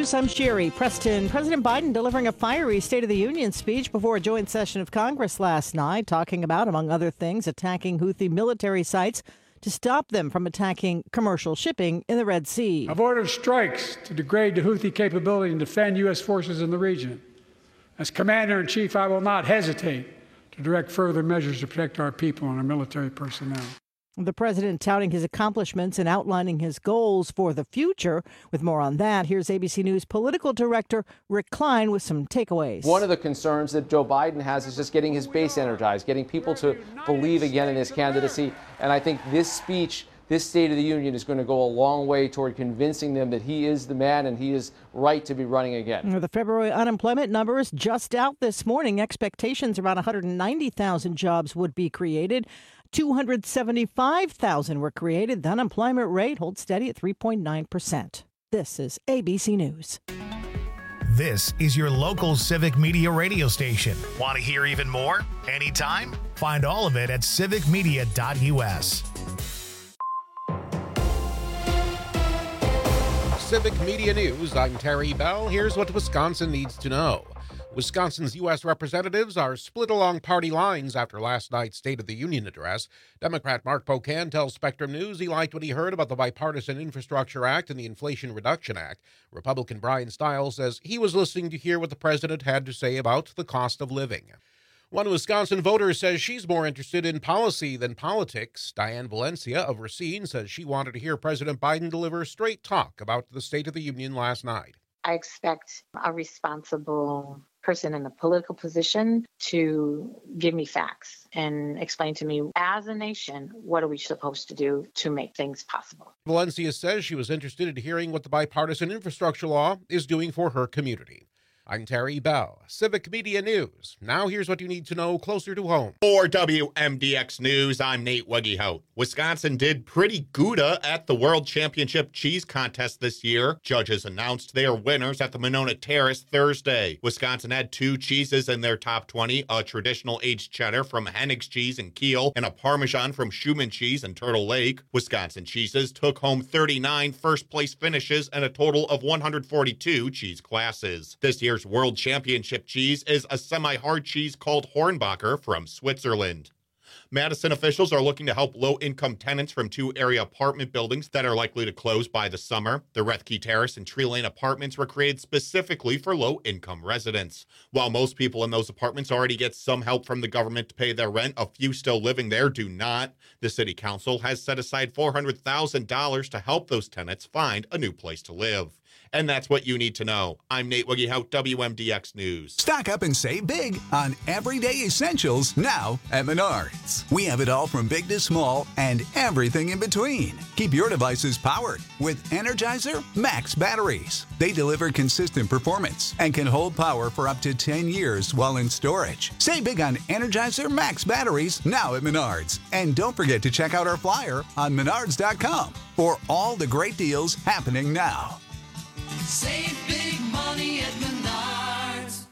News, I'm Sherry Preston. President Biden delivering a fiery State of the Union speech before a joint session of Congress last night, talking about, among other things, attacking Houthi military sites to stop them from attacking commercial shipping in the Red Sea. I've ordered strikes to degrade the Houthi capability and defend U.S. forces in the region. As Commander-in-Chief, I will not hesitate to direct further measures to protect our people and our military personnel. The president touting his accomplishments and outlining his goals for the future. With more on that, here's ABC News political director Rick Klein with some takeaways. One of the concerns that Joe Biden has is just getting his base energized, getting people to believe again in his candidacy. And I think this speech, this State of the Union, is going to go a long way toward convincing them that he is the man and he is right to be running again. The February unemployment numbers just out this morning. Expectations around 190,000 jobs would be created. 275,000 were created. The unemployment rate holds steady at 3.9%. This is ABC News. This is your local Civic Media radio station. Want to hear even more? Anytime? Find all of it at civicmedia.us. Civic Media News, I'm Terry Bell. Here's what Wisconsin needs to know. Wisconsin's U.S. representatives are split along party lines after last night's State of the Union address. Democrat Mark Pocan tells Spectrum News he liked what he heard about the Bipartisan Infrastructure Act and the Inflation Reduction Act. Republican Brian Stiles says he was listening to hear what the president had to say about the cost of living. One Wisconsin voter says she's more interested in policy than politics. Diane Valencia of Racine says she wanted to hear President Biden deliver straight talk about the State of the Union last night. I expect a responsible person in a political position to give me facts and explain to me, as a nation, what are we supposed to do to make things possible. Valencia says she was interested in hearing what the bipartisan infrastructure law is doing for her community. I'm Terry Bell, Civic Media News. Now here's what you need to know closer to home. For WMDX News, I'm Nate Weggehout. Wisconsin did pretty good at the World Championship Cheese Contest this year. Judges announced their winners at the Monona Terrace Thursday. Wisconsin had 2 cheeses in their top 20, a traditional aged cheddar from Hennigs Cheese in Kiel and a Parmesan from Schumann Cheese in Turtle Lake. Wisconsin cheeses took home 39 first-place finishes and a total of 142 cheese classes. This year's World Championship cheese is a semi-hard cheese called Hornbacher from Switzerland. Madison officials are looking to help low-income tenants from 2 area apartment buildings that are likely to close by the summer. The Rethke Terrace and Tree Lane apartments were created specifically for low-income residents. While most people in those apartments already get some help from the government to pay their rent, a few still living there do not. The city council has set aside $400,000 to help those tenants find a new place to live. And that's what you need to know. I'm Nate Weggehout, WMDX News. Stock up and save big on everyday essentials now at Menards. We have it all from big to small and everything in between. Keep your devices powered with Energizer Max batteries. They deliver consistent performance and can hold power for up to 10 years while in storage. Save big on Energizer Max batteries now at Menards. And don't forget to check out our flyer on Menards.com for all the great deals happening now. Save big money at Menards.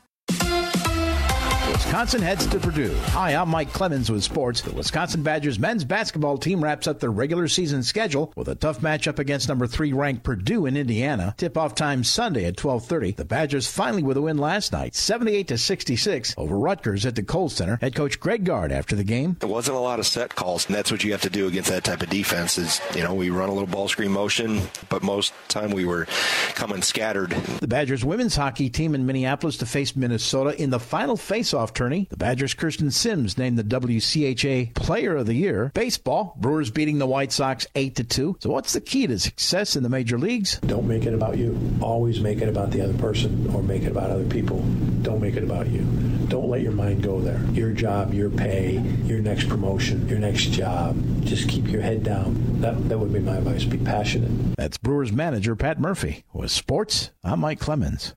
Wisconsin heads to Purdue. Hi, I'm Mike Clemens with sports. The Wisconsin Badgers men's basketball team wraps up their regular season schedule with a tough matchup against number 3 ranked Purdue in Indiana. Tip-off time Sunday at 12:30. The Badgers finally with a win last night, 78-66 over Rutgers at the Kohl Center. Head coach Greg Gard after the game. There wasn't a lot of set calls, and that's what you have to do against that type of defense is, we run a little ball screen motion, but most time we were coming scattered. The Badgers women's hockey team in Minneapolis to face Minnesota in the final face-off tourney. The Badgers' Kirsten Sims named the WCHA Player of the Year. Baseball, Brewers beating the White Sox 8-2. So what's the key to success in the major leagues? Don't make it about you. Always make it about the other person or make it about other people. Don't make it about you. Don't let your mind go there. Your job, your pay, your next promotion, your next job. Just keep your head down. That would be my advice. Be passionate. That's Brewers manager Pat Murphy. With sports, I'm Mike Clemens.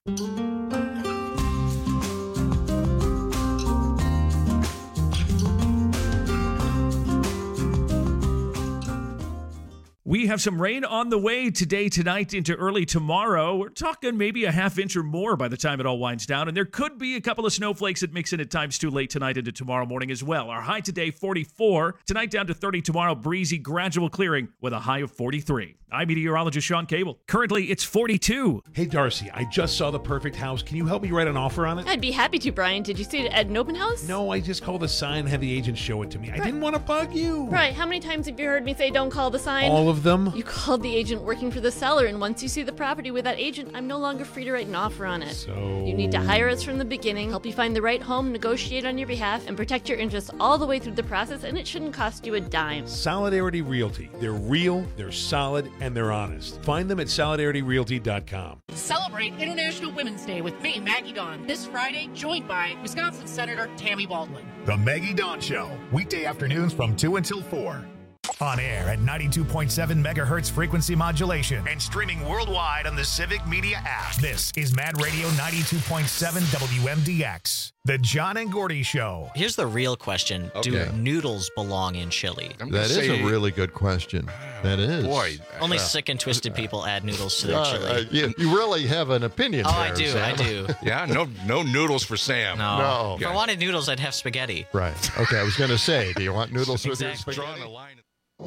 We have some rain on the way today, tonight, into early tomorrow. We're talking maybe a half inch or more by the time it all winds down. And there could be a couple of snowflakes that mix in at times too late tonight into tomorrow morning as well. Our high today, 44. Tonight down to 30 tomorrow, breezy, gradual clearing with a high of 43. I'm meteorologist Sean Cable. Currently, it's 42. Hey, Darcy, I just saw the perfect house. Can you help me write an offer on it? I'd be happy to, Brian. Did you see it at an open house? No, I just called the sign and had the agent show it to me. I didn't want to bug you. Right. How many times have you heard me say don't call the sign? All of them. You called the agent working for the seller, and once you see the property with that agent, I'm no longer free to write an offer on it. So... You need to hire us from the beginning, help you find the right home, negotiate on your behalf, and protect your interests all the way through the process, and it shouldn't cost you a dime. Solidarity Realty. They're real, they're solid, and they're honest. Find them at solidarityrealty.com. Celebrate International Women's Day with me, Maggie Dawn, this Friday, joined by Wisconsin Senator Tammy Baldwin. The Maggie Dawn Show, weekday afternoons from 2 until 4. On air at 92.7 megahertz frequency modulation and streaming worldwide on the Civic Media app. This is Mad Radio 92.7 WMDX. The John and Gordy Show. Here's the real question. Okay. Do noodles belong in chili? That is a really good question. That is. Boy. Only sick and twisted people add noodles to their chili. You really have an opinion Oh, there, Sam. I do. Yeah, no noodles for Sam. No. If I wanted noodles, I'd have spaghetti. Right. Okay, I was going to say, do you want noodles with your Exactly. spaghetti? Drawing a line.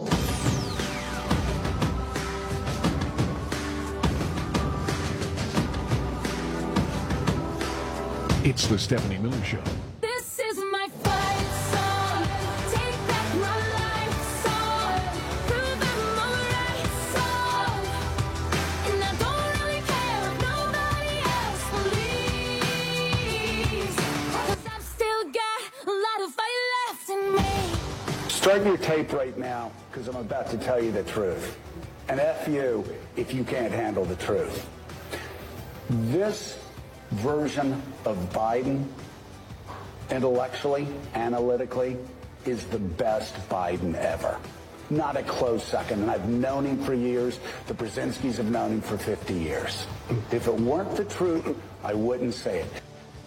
It's the Stephanie Miller Show. This is my fight song. Take back my life song. Prove I'm alright song. And I don't really care if nobody else believes. 'Cause I've still got a lot of fight left in me. Start your tape right now, because I'm about to tell you the truth. And F you if you can't handle the truth. This version of Biden, intellectually, analytically, is the best Biden ever. Not a close second. And I've known him for years. The Brzezinskis have known him for 50 years. If it weren't the truth, I wouldn't say it.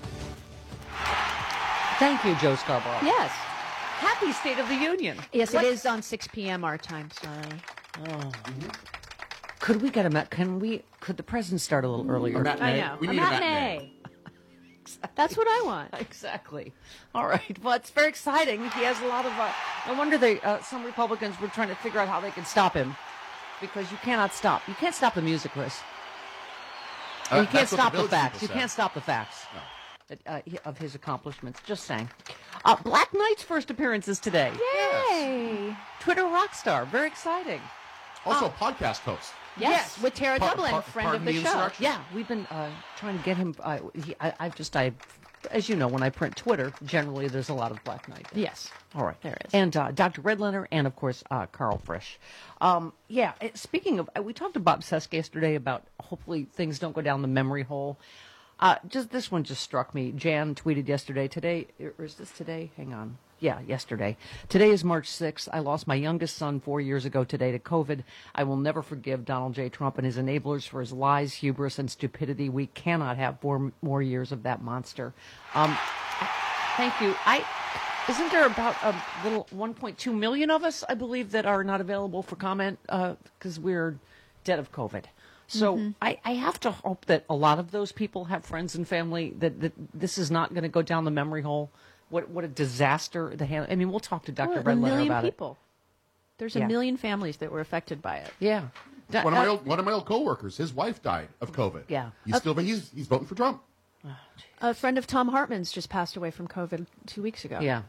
Thank you, Joe Scarborough. Yes. Happy State of the Union. Yes, it is on 6 p.m. our time. Sorry. Oh. Could we get a could the president start a little earlier? I know. We need a matinee. That's what I want. Exactly. All right. Well, it's very exciting. He has a lot of. No wonder some Republicans were trying to figure out how they could stop him, because you cannot stop. You can't stop the music, Chris. And you can't stop the facts. You can't stop the facts of his accomplishments. Just saying. Black Knight's first appearance is today. Yay! Twitter rock star. Very exciting. Also, a podcast host. Yes, with Tara Dublin, friend of the show. Yeah, we've been trying to get him. As you know, when I print Twitter, generally there's a lot of Black Knight. Yes. All right. There is. And Dr. Redlener and, of course, Carl Frisch. Speaking of, we talked to Bob Sesk yesterday about hopefully things don't go down the memory hole. This one just struck me. Jan tweeted yesterday. Today, or is this today? Hang on. Yeah, yesterday. Today is March 6th. I lost my youngest son 4 years ago today to COVID. I will never forgive Donald J. Trump and his enablers for his lies, hubris, and stupidity. We cannot have 4 more years of that monster. Thank you. Isn't there about a little 1.2 million of us, I believe, that are not available for comment because we're dead of COVID? So I have to hope that a lot of those people have friends and family, that this is not going to go down the memory hole. What a disaster. I mean, we'll talk to Dr. Redlener about people. There's a million families that were affected by it. Yeah. One of my old coworkers, his wife died of COVID. Yeah. He's voting for Trump. A friend of Tom Hartman's just passed away from COVID 2 weeks ago. Yeah.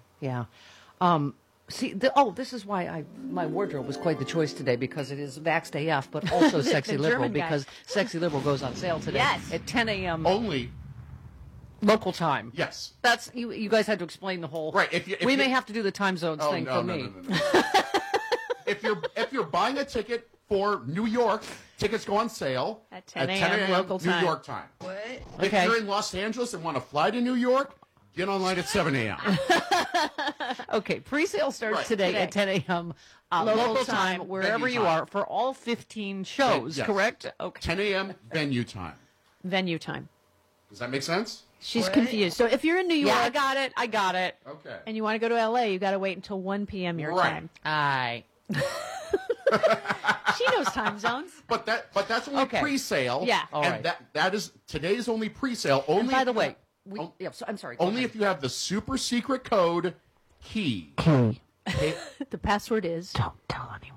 This is why my wardrobe was quite the choice today, because it is Vaxxed AF, but also Sexy Liberal, because Sexy Liberal goes on sale today at 10 a.m. Only local time. Yes. That's you guys had to explain the whole. Right. We may have to do the time zones thing for me. No. If you're buying a ticket for New York, tickets go on sale at 10 a.m. local New time. York time. What? If you're in Los Angeles and want to fly to New York, get online at 7 a.m. Okay, pre-sale starts today at 10 a.m. Local time, wherever you are, for all 15 shows, correct? Okay. 10 a.m. venue time. Venue time. Does that make sense? She's confused. So if you're in New York, I got it. Okay. And you want to go to LA, you got to wait until 1 p.m. your time. Aye. She knows time zones. But that's only Okay. pre-sale. Yeah. All and right. that is today's only pre-sale. Only. And by the if- way, so I'm sorry. go Only ahead. if you have the super secret code key. The password is. Don't tell anyone.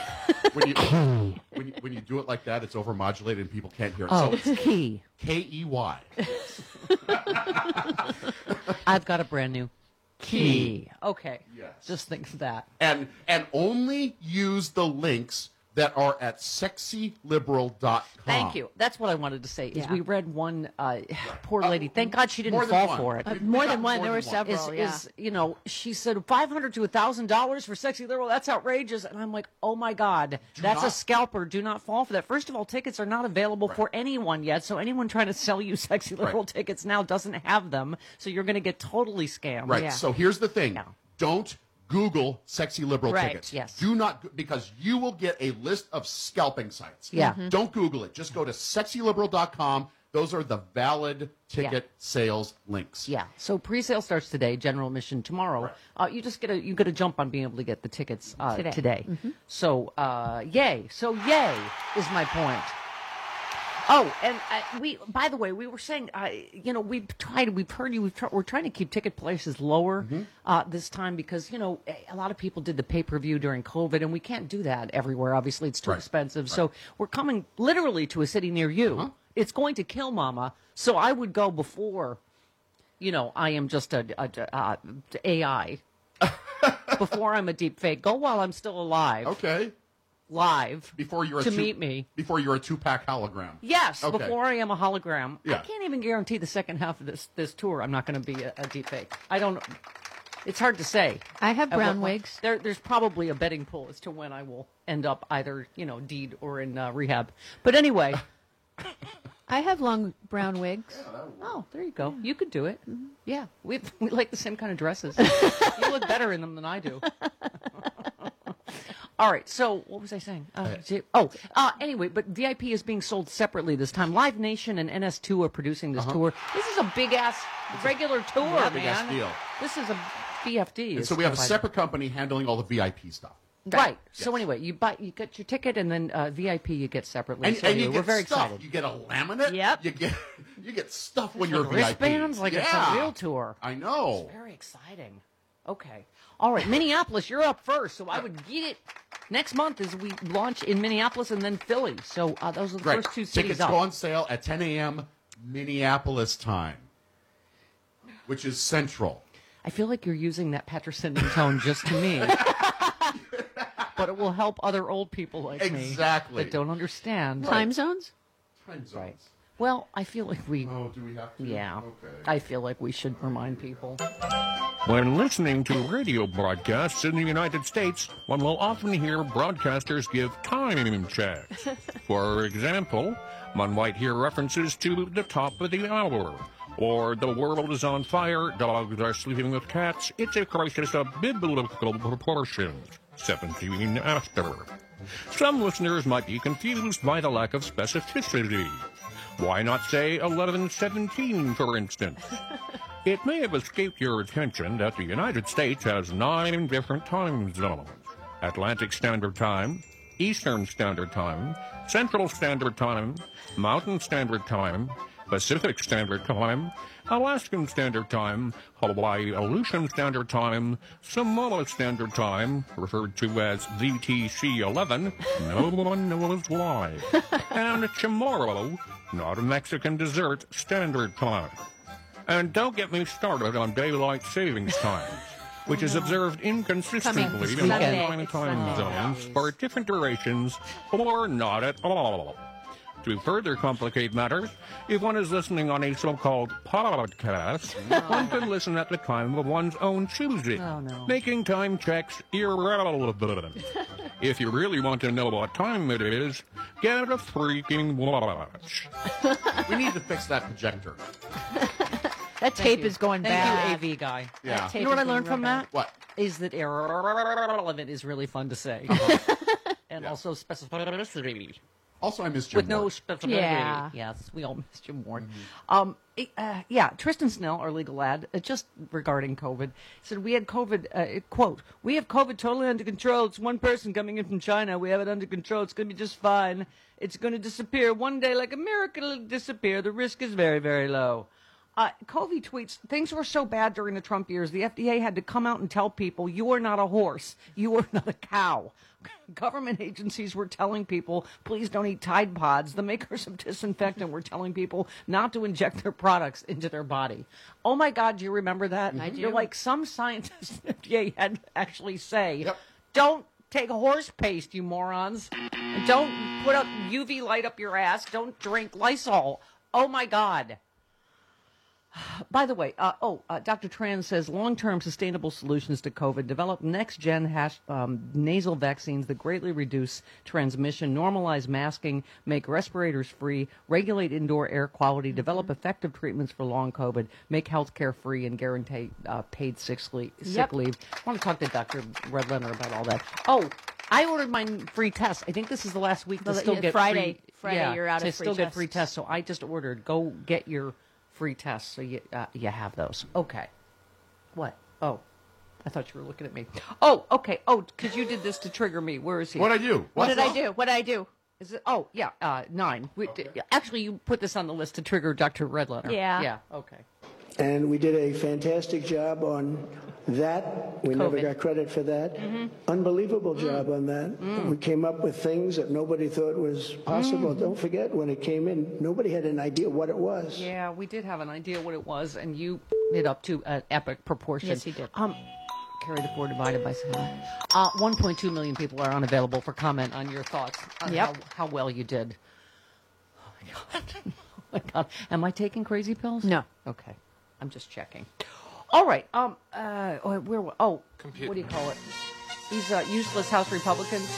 When you do it like that, it's overmodulated and people can't hear it. Oh, So it's key. KEY. I've got a brand new Key. Okay. Yes. Just think of that. And only use the links that are at sexyliberal.com. Thank you. That's what I wanted to say. Is Yeah. we read one poor lady. Thank God she more didn't than fall one. for it. More than one. more There were than one. several. She said $500 to $1,000 for Sexy Liberal. That's outrageous. And I'm like, oh my God, that's a not- scalper. Do not fall for that. First of all, tickets are not available for anyone yet. So anyone trying to sell you Sexy Liberal tickets now doesn't have them. So you're going to get totally scammed. Right. So here's the thing. Yeah. Don't Google sexy liberal Right, tickets. yes. Do not, because you will get a list of scalping sites. Yeah. Don't Google it. Just go to sexyliberal.com. Those are the valid ticket sales links. Yeah. So pre-sale starts today. General admission tomorrow. You just get a jump on being able to get the tickets today. So yay! So yay is my point. Oh, and by the way, we were saying, we're trying to keep ticket prices lower this time because, a lot of people did the pay-per-view during COVID, and we can't do that everywhere. Obviously, it's too expensive. So we're coming literally to a city near you. It's going to kill Mama. So I would go before, I am just a AI. Before I'm a deep fake. Go while I'm still alive. Okay. Live Before you're to meet me. Before you're a 2-pack hologram. Yes, Okay. before I am a hologram. I Yeah. can't even guarantee the second half of this tour I'm not going to be a deep fake. I don't. It's hard to say. I have At brown what- wigs. There's probably a betting pool as to when I will end up either deed or in rehab. But anyway, I have long brown wigs. oh, there you go. You could do it. Yeah, we like the same kind of dresses. You look better in them than I do. All right, so what was I saying? Anyway, but VIP is being sold separately this time. Live Nation and NS2 are producing this tour. This is a big-ass regular tour, man. Big-ass deal. This is a VFD. And so we have a separate company handling all the VIP stuff. Right. So anyway, you get your ticket, and then VIP you get separately. And, So and you we're get very stuff. excited. You get a laminate. Yep. You get stuff when you're a VIP. Wristbands, like it's a Yeah. real tour. I know. It's very exciting. Okay. All right, Minneapolis, you're up first, so I would get it next month as we launch in Minneapolis and then Philly. So those are the Right. first two cities Tickets up. go on sale at 10 a.m. Minneapolis time, which is central. I feel like you're using that Patterson tone just to me. But it will help other old people like me Exactly. that don't understand. Time zones? Time zones. Right. Well, I feel like we... Oh, do we have to? Yeah. Okay. I feel like we should remind people. When listening to radio broadcasts in the United States, one will often hear broadcasters give time checks. For example, one might hear references to the top of the hour, or the world is on fire, dogs are sleeping with cats, it's a crisis of biblical proportions, 17 after. Some listeners might be confused by the lack of specificity. Why not say 11:17, for instance? It may have escaped your attention that the United States has 9 different time zones: Atlantic Standard Time, Eastern Standard Time, Central Standard Time, Mountain Standard Time, Pacific Standard Time, Alaskan Standard Time, Hawaii Aleutian Standard Time, Samoa Standard Time, referred to as VTC-11, no one knows why, and Chamorro, not a Mexican dessert, Standard Time. And don't get me started on daylight savings times, which is observed inconsistently in all Sunday. time zones for different durations or not at all. To further complicate matters, if one is listening on a so-called podcast, one can listen at the time of one's own choosing, making time checks irrelevant. If you really want to know what time it is, get a freaking watch. We need to fix that projector. That tape is going bad. Thank you, AV guy. Yeah. That tape You know what I learned from that? What? Is that irrelevant is really fun to say. And also specificity. Also, I miss Jim with no Ward. specificity. Yeah. Yes, we all miss Jim Ward. Mm-hmm. Yeah, Tristan Snell, our legal ad, just regarding COVID, said we had COVID, quote, we have COVID totally under control. It's one person coming in from China. We have it under control. It's going to be just fine. It's going to disappear one day like a miracle. It'll disappear. The risk is very, very low. Covey tweets, things were so bad during the Trump years, the FDA had to come out and tell people, you are not a horse. You are not a cow. Government agencies were telling people, please don't eat Tide Pods. The makers of disinfectant were telling people not to inject their products into their body. Oh, my God, do you remember that? I do. You're like some scientists at the FDA had to actually say, don't take horse paste, you morons. And don't put a UV light up your ass. Don't drink Lysol. Oh, my God. By the way, Dr. Tran says long-term sustainable solutions to COVID, develop next-gen nasal vaccines that greatly reduce transmission, normalize masking, make respirators free, regulate indoor air quality, develop effective treatments for long COVID, make healthcare free, and guarantee paid sick leave. I want to talk to Dr. Redlener about all that. Oh, I ordered my free test. I think this is the last week to still get Friday. free. Friday, you're out of free still get tests. free tests. So I just ordered. Go get your free tests, so you have those. Okay. What? Oh, I thought you were looking at me. Oh, okay. Oh, because you did this to trigger me. Where is he? What'd I do? What did I do? Is it? Oh, yeah. 9. Actually, you put this on the list to trigger Dr. Redlener. Yeah. Yeah. Okay. And we did a fantastic job on that. We never COVID. got credit for that. Unbelievable job on that. We came up with things that nobody thought was possible. Don't forget, when it came in, nobody had an idea what it was. Yeah, we did have an idea what it was, and you it up to an epic proportion. Yes, he did. Carry the 4 divided by 7. 1.2 million people are unavailable for comment on your thoughts on how well you did. Oh, my God. Oh, my God. Am I taking crazy pills? No. Okay. I'm just checking. All right. What do you call it? These useless House Republicans.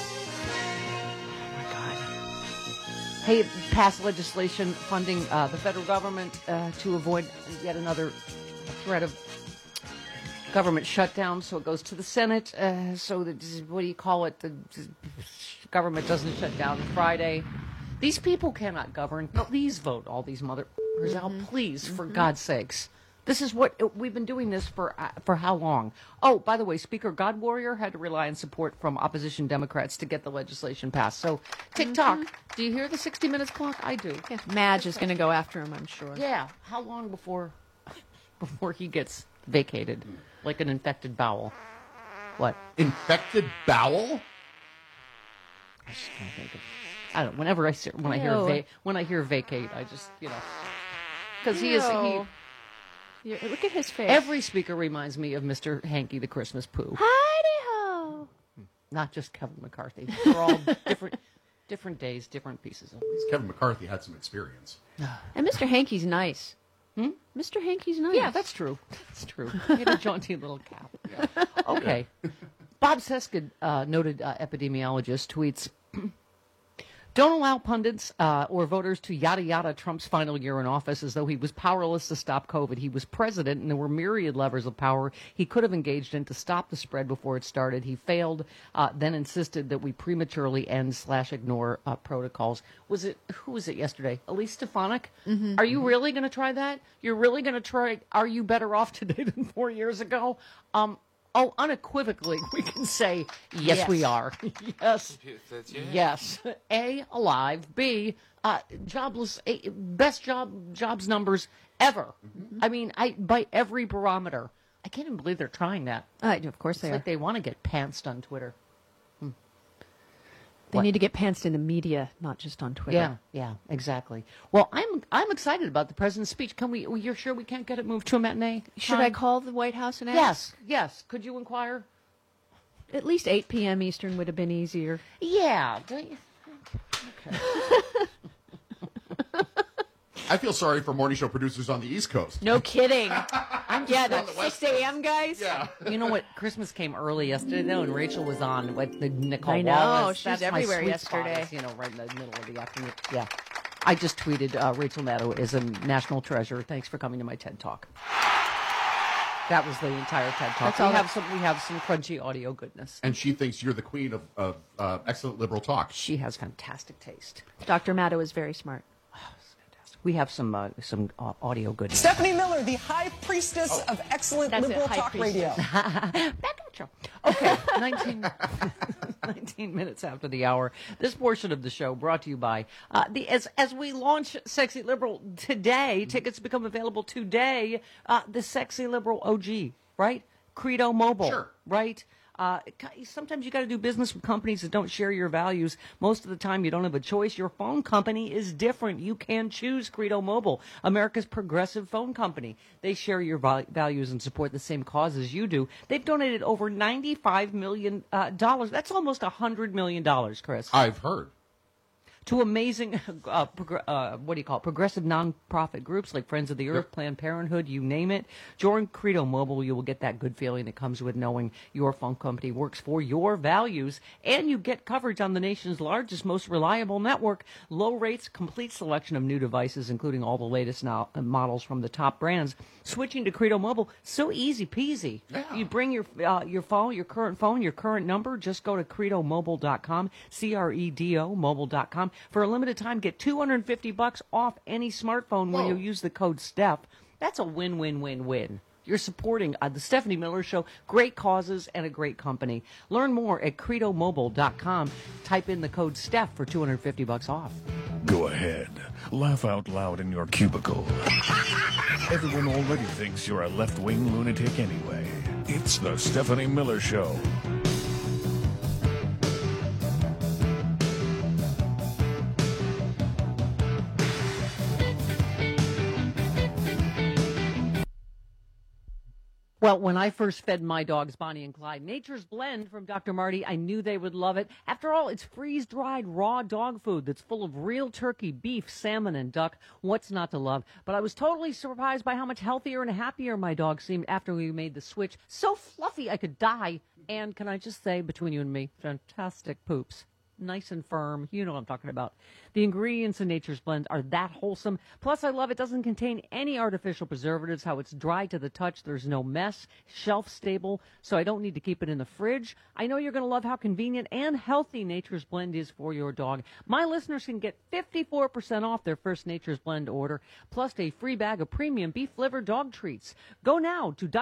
Oh my God. Hey, passed legislation funding the federal government to avoid yet another threat of government shutdown. So it goes to the Senate. So that, what do you call it? The government doesn't shut down Friday. These people cannot govern. Please vote, all these motherfuckers out. Please, for God's sakes. This is what we've been doing this for how long? Oh, by the way, Speaker God Warrior had to rely on support from opposition Democrats to get the legislation passed. So, TikTok, do you hear the 60 Minutes clock? I do. Yeah, Madge is going to go after him, I'm sure. Yeah. How long before he gets vacated, like an infected bowel? What? Infected bowel? I just can't think of. I don't. Whenever when I hear vacate, I just because he. Yeah, look at his face. Every speaker reminds me of Mr. Hanky the Christmas Pooh. Hi-de-ho. Not just Kevin McCarthy. They're all different days, different pieces of Kevin McCarthy had some experience. And Mr. Hanky's nice. Mr. Hanky's nice. Yeah, that's true. That's true. He had a jaunty little cap. Yeah. Okay. Bob Seskin, noted epidemiologist, tweets, don't allow pundits or voters to yada yada Trump's final year in office as though he was powerless to stop COVID. He was president, and there were myriad levers of power he could have engaged in to stop the spread before it started. He failed, then insisted that we prematurely end/ignore protocols. Who was it yesterday? Elise Stefanik? Mm-hmm. Are you really going to try that? You're really going to try? Are you better off today than 4 years ago? Unequivocally, we can say, yes, we are. Yes. Yes. A, alive. B, jobless. Best jobs numbers ever. I mean, by every barometer. I can't even believe they're trying that. Of course It's they like are. they want to get pantsed on Twitter. They need to get pantsed in the media, not just on Twitter. Yeah, exactly. Well, I'm excited about the president's speech. You're sure we can't get it moved to a matinee? Should I call the White House and ask? Yes. Could you inquire? At least 8 p.m. Eastern would have been easier. Yeah. Okay. I feel sorry for morning show producers on the East Coast. No kidding. That 6 a.m. guys. Yeah. You know what? Christmas came early yesterday, though, and Rachel was on with the Nicole I know. Wallace. She was That's my everywhere sweet spot, yesterday. is, right in the middle of the afternoon. Yeah. I just tweeted Rachel Maddow is a national treasure. Thanks for coming to my TED Talk. That was the entire TED Talk. We have some crunchy audio goodness. And she thinks you're the queen of excellent liberal talk. She has fantastic taste. Dr. Maddow is very smart. We have some audio goodness. Stephanie Miller, the high priestess of excellent liberal talk radio. Back at you. Okay, 19 minutes after the hour. This portion of the show brought to you by as we launch Sexy Liberal today, tickets become available today. The Sexy Liberal OG, right? Credo Mobile, right? Sometimes you got to do business with companies that don't share your values. Most of the time, you don't have a choice. Your phone company is different. You can choose Credo Mobile, America's progressive phone company. They share your values and support the same causes you do. They've donated over $95 million. That's almost $100 million, Chris. I've heard. To amazing, progressive nonprofit groups like Friends of the Earth, Planned Parenthood, you name it. Join Credo Mobile. You will get that good feeling that comes with knowing your phone company works for your values, and you get coverage on the nation's largest, most reliable network. Low rates, complete selection of new devices, including all the latest models from the top brands. Switching to Credo Mobile, so easy peasy. Yeah. You bring your phone, your current number. Just go to credomobile.com, CREDO mobile.com. For a limited time, get $250 off any smartphone when you use the code STEPH. That's a win-win-win-win. You're supporting the Stephanie Miller Show, great causes and a great company. Learn more at credomobile.com. Type in the code STEPH for $250 off. Go ahead. Laugh out loud in your cubicle. Everyone already thinks you're a left-wing lunatic anyway. It's the Stephanie Miller Show. Well, when I first fed my dogs, Bonnie and Clyde, Nature's Blend from Dr. Marty, I knew they would love it. After all, it's freeze-dried raw dog food that's full of real turkey, beef, salmon, and duck. What's not to love? But I was totally surprised by how much healthier and happier my dog seemed after we made the switch. So fluffy I could die. And can I just say, between you and me, fantastic poops. Nice and firm. You know what I'm talking about. The ingredients in Nature's Blend are that wholesome. Plus, I love it doesn't contain any artificial preservatives, how it's dry to the touch. There's no mess, shelf stable, so I don't need to keep it in the fridge. I know you're going to love how convenient and healthy Nature's Blend is for your dog. My listeners can get 54% off their first Nature's Blend order, plus a free bag of premium beef liver dog treats. Go now to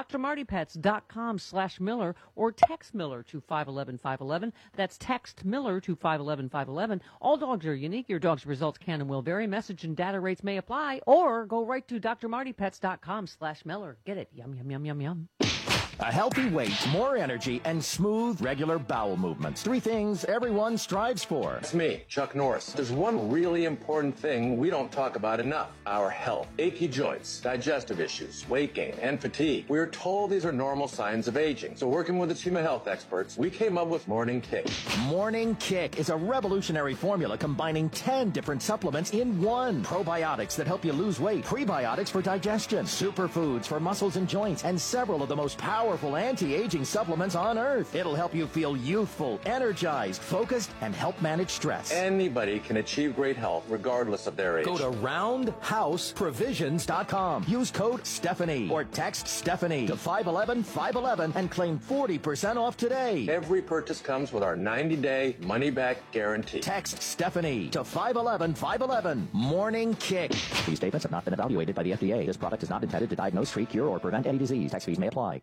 drmartypets.com/Miller or text Miller to 511-511. That's text Miller to 511-511. All dogs are unique. Your dog's results can and will vary. Message and data rates may apply. Or go right to drmartypets.com/Miller. Get it. Yum, yum, yum, yum, yum. A healthy weight, more energy, and smooth, regular bowel movements. 3 things everyone strives for. It's me, Chuck Norris. There's one really important thing we don't talk about enough: our health. Achy joints, digestive issues, weight gain, and fatigue. We're told these are normal signs of aging. So working with a team of health experts, we came up with Morning Kick. Morning Kick is a revolutionary formula combining 10 different supplements in one. Probiotics that help you lose weight, prebiotics for digestion, superfoods for muscles and joints, and several of the most powerful anti-aging supplements on Earth. It'll help you feel youthful, energized, focused, and help manage stress. Anybody can achieve great health regardless of their age. Go to roundhouseprovisions.com. Use code Stephanie or text Stephanie to 511-511 and claim 40% off today. Every purchase comes with our 90-day money-back guarantee. Text Stephanie to 511-511. Morning Kick. These statements have not been evaluated by the FDA. This product is not intended to diagnose, treat, cure, or prevent any disease. Tax fees may apply.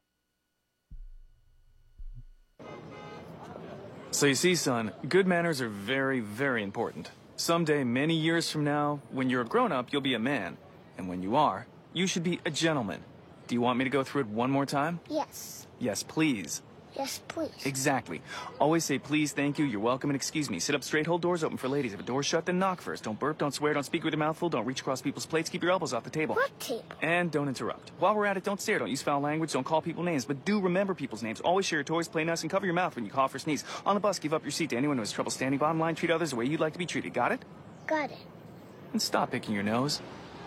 So you see, son, good manners are very, very important. Someday, many years from now, when you're a grown-up, you'll be a man. And when you are, you should be a gentleman. Do you want me to go through it one more time? Yes. Yes, please. Yes, please. Exactly. Always say please, thank you, you're welcome, and excuse me. Sit up straight, hold doors open for ladies. If a door's shut, then knock first. Don't burp, don't swear, don't speak with your mouth full, don't reach across people's plates, keep your elbows off the table. What table? And don't interrupt. While we're at it, don't stare, don't use foul language, don't call people names, but do remember people's names. Always share your toys, play nice, and cover your mouth when you cough or sneeze. On the bus, give up your seat to anyone who has trouble standing. Bottom line, treat others the way you'd like to be treated. Got it? Got it. And stop picking your nose.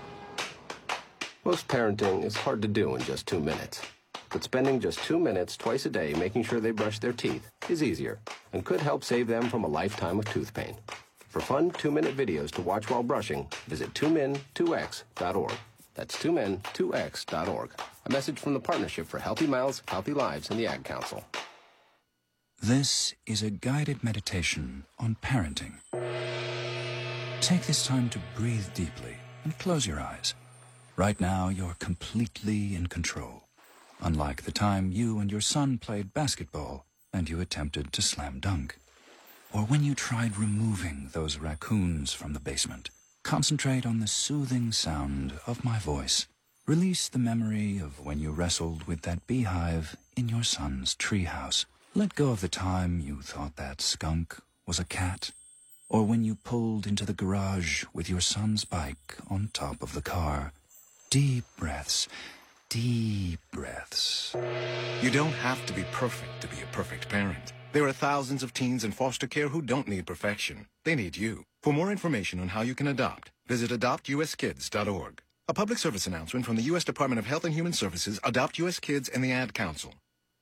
Most parenting is hard to do in just 2 minutes. But spending just 2 minutes twice a day making sure they brush their teeth is easier and could help save them from a lifetime of tooth pain. For fun 2-minute videos to watch while brushing, visit 2min2x.org. That's 2men2x.org. A message from the Partnership for Healthy Mouths, Healthy Lives, and the Ad Council. This is a guided meditation on parenting. Take this time to breathe deeply and close your eyes. Right now, you're completely in control. Unlike the time you and your son played basketball and you attempted to slam dunk. Or when you tried removing those raccoons from the basement. Concentrate on the soothing sound of my voice. Release the memory of when you wrestled with that beehive in your son's treehouse. Let go of the time you thought that skunk was a cat. Or when you pulled into the garage with your son's bike on top of the car. Deep breaths. Deep breaths. You don't have to be perfect to be a perfect parent. There are thousands of teens in foster care who don't need perfection. They need you. For more information on how you can adopt, visit adoptuskids.org. A public service announcement from the U.S. Department of Health and Human Services, Adopt U.S. Kids, and the Ad Council.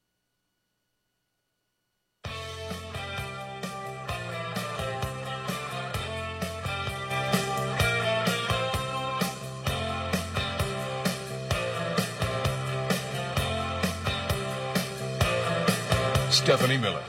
Stephanie Miller.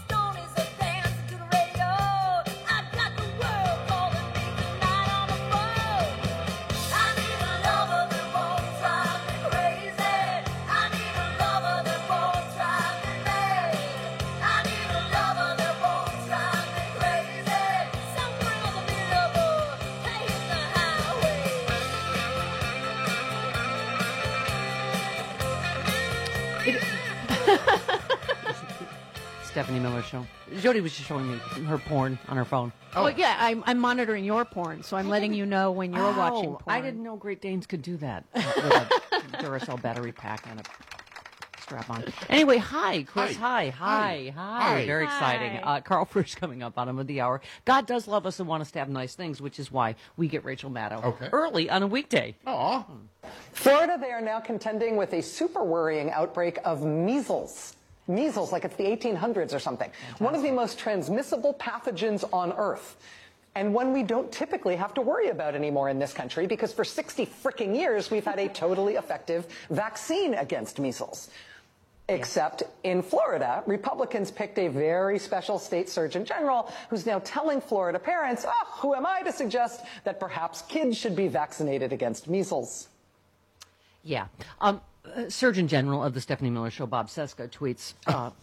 Stephanie Miller Show. Jody was just showing me her porn on her phone. Oh, well, yeah, I'm monitoring your porn, so I'm letting you know when you're watching porn. I didn't know Great Danes could do that with a Duracell battery pack and a strap-on. Anyway, hi, Chris. Hi. Very exciting. Carl Frisch coming up bottom of the hour. God does love us and want us to have nice things, which is why we get Rachel Maddow early on a weekday. Aw. Florida, they are now contending with a super worrying outbreak of measles. Measles, like it's the 1800s or something. Fantastic. One of the most transmissible pathogens on Earth. And one we don't typically have to worry about anymore in this country because for 60 frickin' years, we've had a totally effective vaccine against measles. Except in Florida, Republicans picked a very special state surgeon general who's now telling Florida parents, oh, who am I to suggest that perhaps kids should be vaccinated against measles? Yeah. Surgeon General of the Stephanie Miller Show, Bob Cesca, tweets,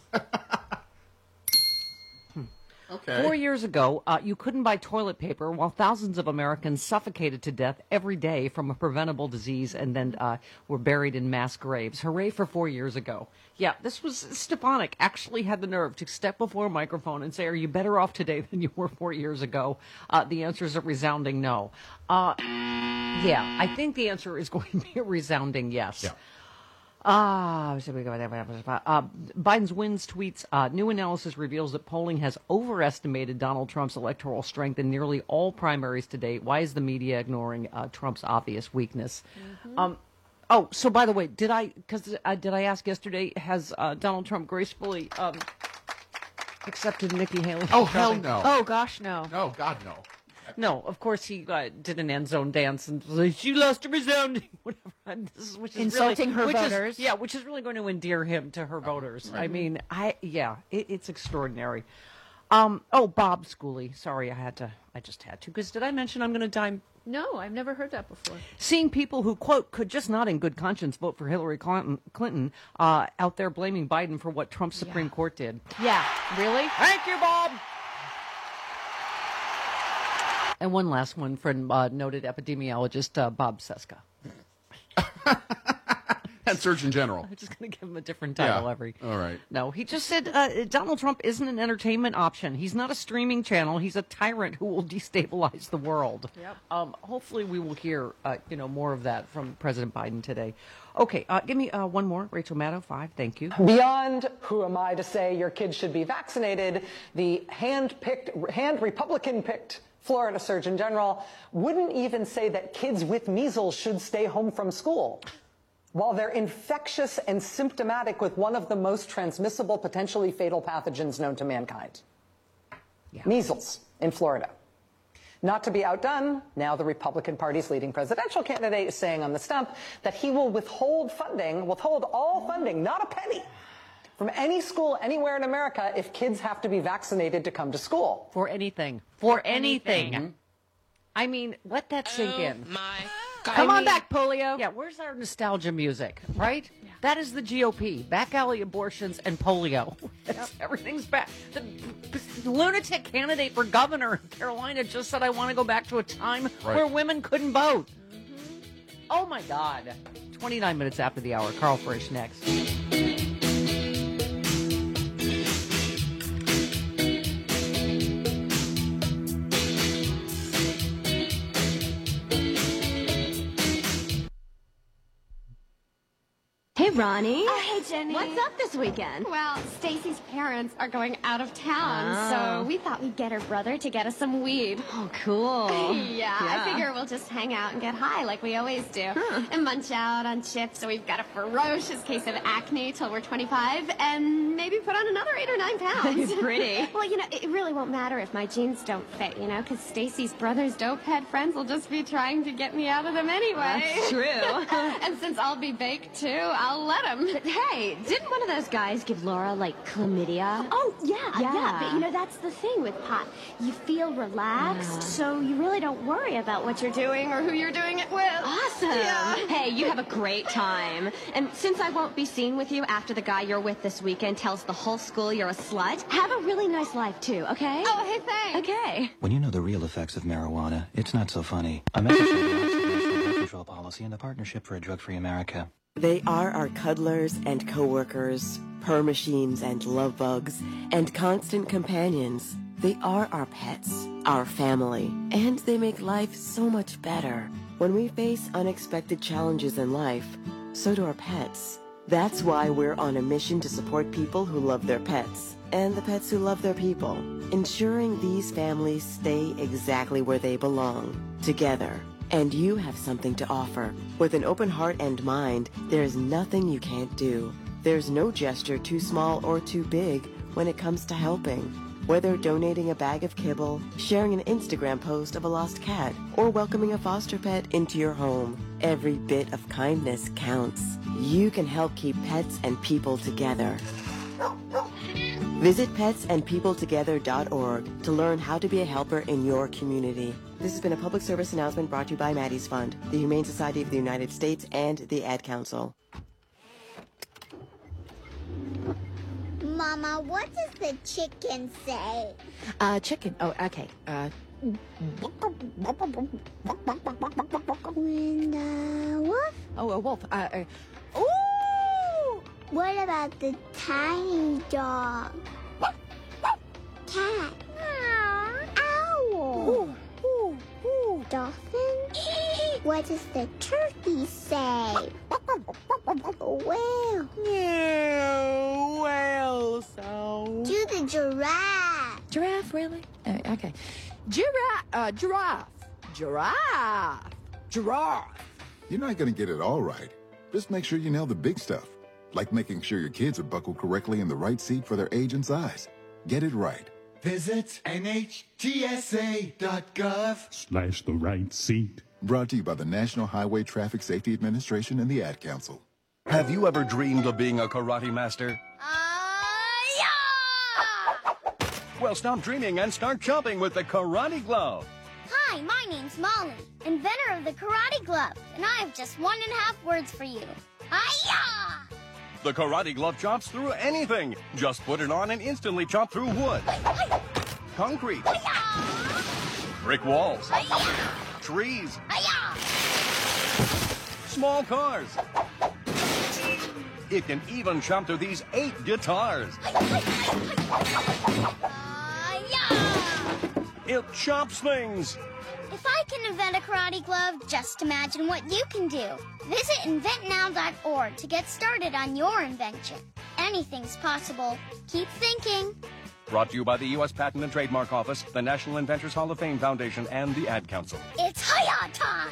4 years ago, you couldn't buy toilet paper while thousands of Americans suffocated to death every day from a preventable disease and then were buried in mass graves. Hooray for 4 years ago. Yeah, this was Stefanik actually had the nerve to step before a microphone and say, are you better off today than you were 4 years ago? The answer is a resounding no. Yeah, I think the answer is going to be a resounding yes. Yeah. Biden's wins tweets, new analysis reveals that polling has overestimated Donald Trump's electoral strength in nearly all primaries to date. Why is the media ignoring Trump's obvious weakness? So by the way, did I ask yesterday, has Donald Trump gracefully accepted Nikki Haley? Oh, hell no. Oh, gosh, no. Oh, God, no. No, of course he did an end zone dance and was like, she lost a resounding whatever. Which is insulting really, her voters. Which is really going to endear him to her voters. Right. I mean, it's extraordinary. Bob Schooley. Sorry, I just had to. Because did I mention I'm going to die? No, I've never heard that before. Seeing people who, quote, could just not in good conscience vote for Hillary Clinton out there blaming Biden for what Trump's Supreme Court did. Yeah, really? Thank you, Bob. And one last one from noted epidemiologist Bob Cesca. And Surgeon General. I'm just going to give him a different title All right. No, he just said Donald Trump isn't an entertainment option. He's not a streaming channel. He's a tyrant who will destabilize the world. Yep. Hopefully we will hear more of that from President Biden today. Okay, give me one more. Rachel Maddow, 5. Thank you. Beyond who am I to say your kids should be vaccinated, the hand Republican-picked Florida Surgeon General wouldn't even say that kids with measles should stay home from school while they're infectious and symptomatic with one of the most transmissible, potentially fatal pathogens known to mankind. Measles in Florida. Not to be outdone, now the Republican Party's leading presidential candidate is saying on the stump that he will withhold all funding, not a penny, from any school anywhere in America if kids have to be vaccinated to come to school. For anything. For anything. Mm-hmm. I mean, let that sink in. God. Come on back, polio. Yeah, where's our nostalgia music, right? Yeah. That is the GOP. Back alley abortions and polio. Yep. Everything's back. The lunatic candidate for governor in Carolina just said, I want to go back to a time where women couldn't vote. Mm-hmm. Oh, my God. 29 minutes after the hour. Carl Frisch next. Hey, Ronnie. Oh, hey, Jenny. What's up this weekend? Well, Stacy's parents are going out of town, so we thought we'd get her brother to get us some weed. Oh, cool. Yeah, I figure we'll just hang out and get high like we always do. And munch out on chips, so we've got a ferocious case of acne till we're 25, and maybe put on another 8 or 9 pounds. Pretty. Well, you know, it really won't matter if my jeans don't fit, you know, because Stacy's brother's dopehead friends will just be trying to get me out of them anyway. That's true. And since I'll be baked, too, I'll let him. But hey, didn't one of those guys give Laura, like, chlamydia? Oh, yeah. But, you know, that's the thing with pot. You feel relaxed, so you really don't worry about what you're doing or who you're doing it with. Awesome. Yeah. Hey, you have a great time. And since I won't be seen with you after the guy you're with this weekend tells the whole school you're a slut, have a really nice life, too, okay? Oh, hey, thanks. Okay. When you know the real effects of marijuana, it's not so funny. A message from the National Drug Control Policy and the Partnership for a Drug-Free America. They are our cuddlers and coworkers, purr machines and love bugs, and constant companions. They are our pets, our family, and they make life so much better. When we face unexpected challenges in life, so do our pets. That's why we're on a mission to support people who love their pets, and the pets who love their people, ensuring these families stay exactly where they belong, together. And you have something to offer. With an open heart and mind, there's nothing you can't do. There's no gesture too small or too big when it comes to helping. Whether donating a bag of kibble, sharing an Instagram post of a lost cat, or welcoming a foster pet into your home, every bit of kindness counts. You can help keep pets and people together. Visit petsandpeopletogether.org to learn how to be a helper in your community. This has been a public service announcement brought to you by Maddie's Fund, the Humane Society of the United States, and the Ad Council. Mama, what does the chicken say? Chicken. Oh, okay. When the wolf? Oh, a wolf. Ooh! What about the tiny dog? Cat? Owl? Dolphin? What does the turkey say? Whale? No, whale sound. Do the giraffe. Giraffe, really? Okay. Giraffe. Giraffe. You're not going to get it all right. Just make sure you nail the big stuff, like making sure your kids are buckled correctly in the right seat for their age and size. Get it right. Visit NHTSA.gov/the right seat. Brought to you by the National Highway Traffic Safety Administration and the Ad Council. Have you ever dreamed of being a karate master? Yeah! Well, stop dreaming and start chomping with the Karate Glove. Hi, my name's Molly, inventor of the Karate Glove, and I have just 1.5 words for you. Hi-ya! The Karate Glove chops through anything. Just put it on and instantly chop through wood, concrete, brick walls, trees, small cars. It can even chop through these 8 guitars. It chops things. If I can invent a karate glove, just imagine what you can do. Visit inventnow.org to get started on your invention. Anything's possible. Keep thinking. Brought to you by the U.S. Patent and Trademark Office, the National Inventors Hall of Fame Foundation, and the Ad Council. It's Hi-Ya time!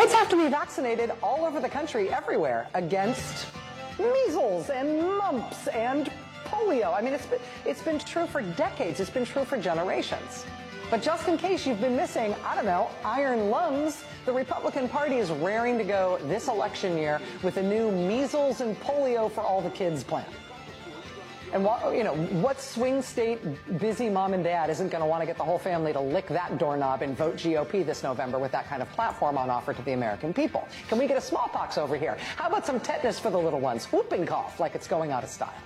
Kids have to be vaccinated all over the country, everywhere, against measles and mumps and polio. I mean, it's been true for decades. It's been true for generations. But just in case you've been missing, I don't know, iron lungs, the Republican Party is raring to go this election year with a new measles and polio for all the kids plan. And what swing state busy mom and dad isn't going to want to get the whole family to lick that doorknob and vote GOP this November with that kind of platform on offer to the American people? Can we get a smallpox over here? How about some tetanus for the little ones? Whooping cough like it's going out of style.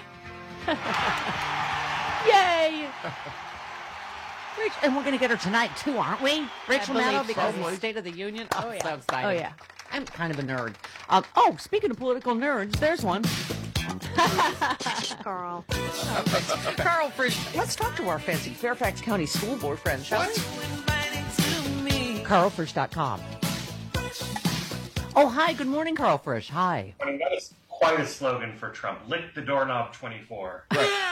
Yay! And we're going to get her tonight, too, aren't we? Rachel Maddow, because of the State of the Union. Oh, yeah. So excited. Oh, yeah. I'm kind of a nerd. Speaking of political nerds, there's one. Carl. Carl Frisch. Let's talk to our fancy Fairfax County School Board friend, shall we? CarlFrisch.com. Oh, hi. Good morning, Carl Frisch. Hi. I mean, that is quite a slogan for Trump. Lick the doorknob 24.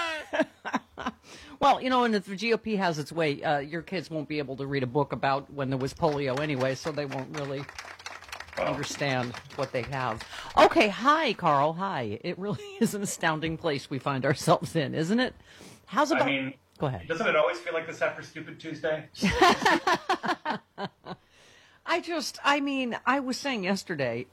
Well, and if the GOP has its way, your kids won't be able to read a book about when there was polio anyway, so they won't really understand what they have. Okay, hi, Carl. Hi. It really is an astounding place we find ourselves in, isn't it? How's about... Go ahead. Doesn't it always feel like this after Stupid Tuesday? I was saying yesterday,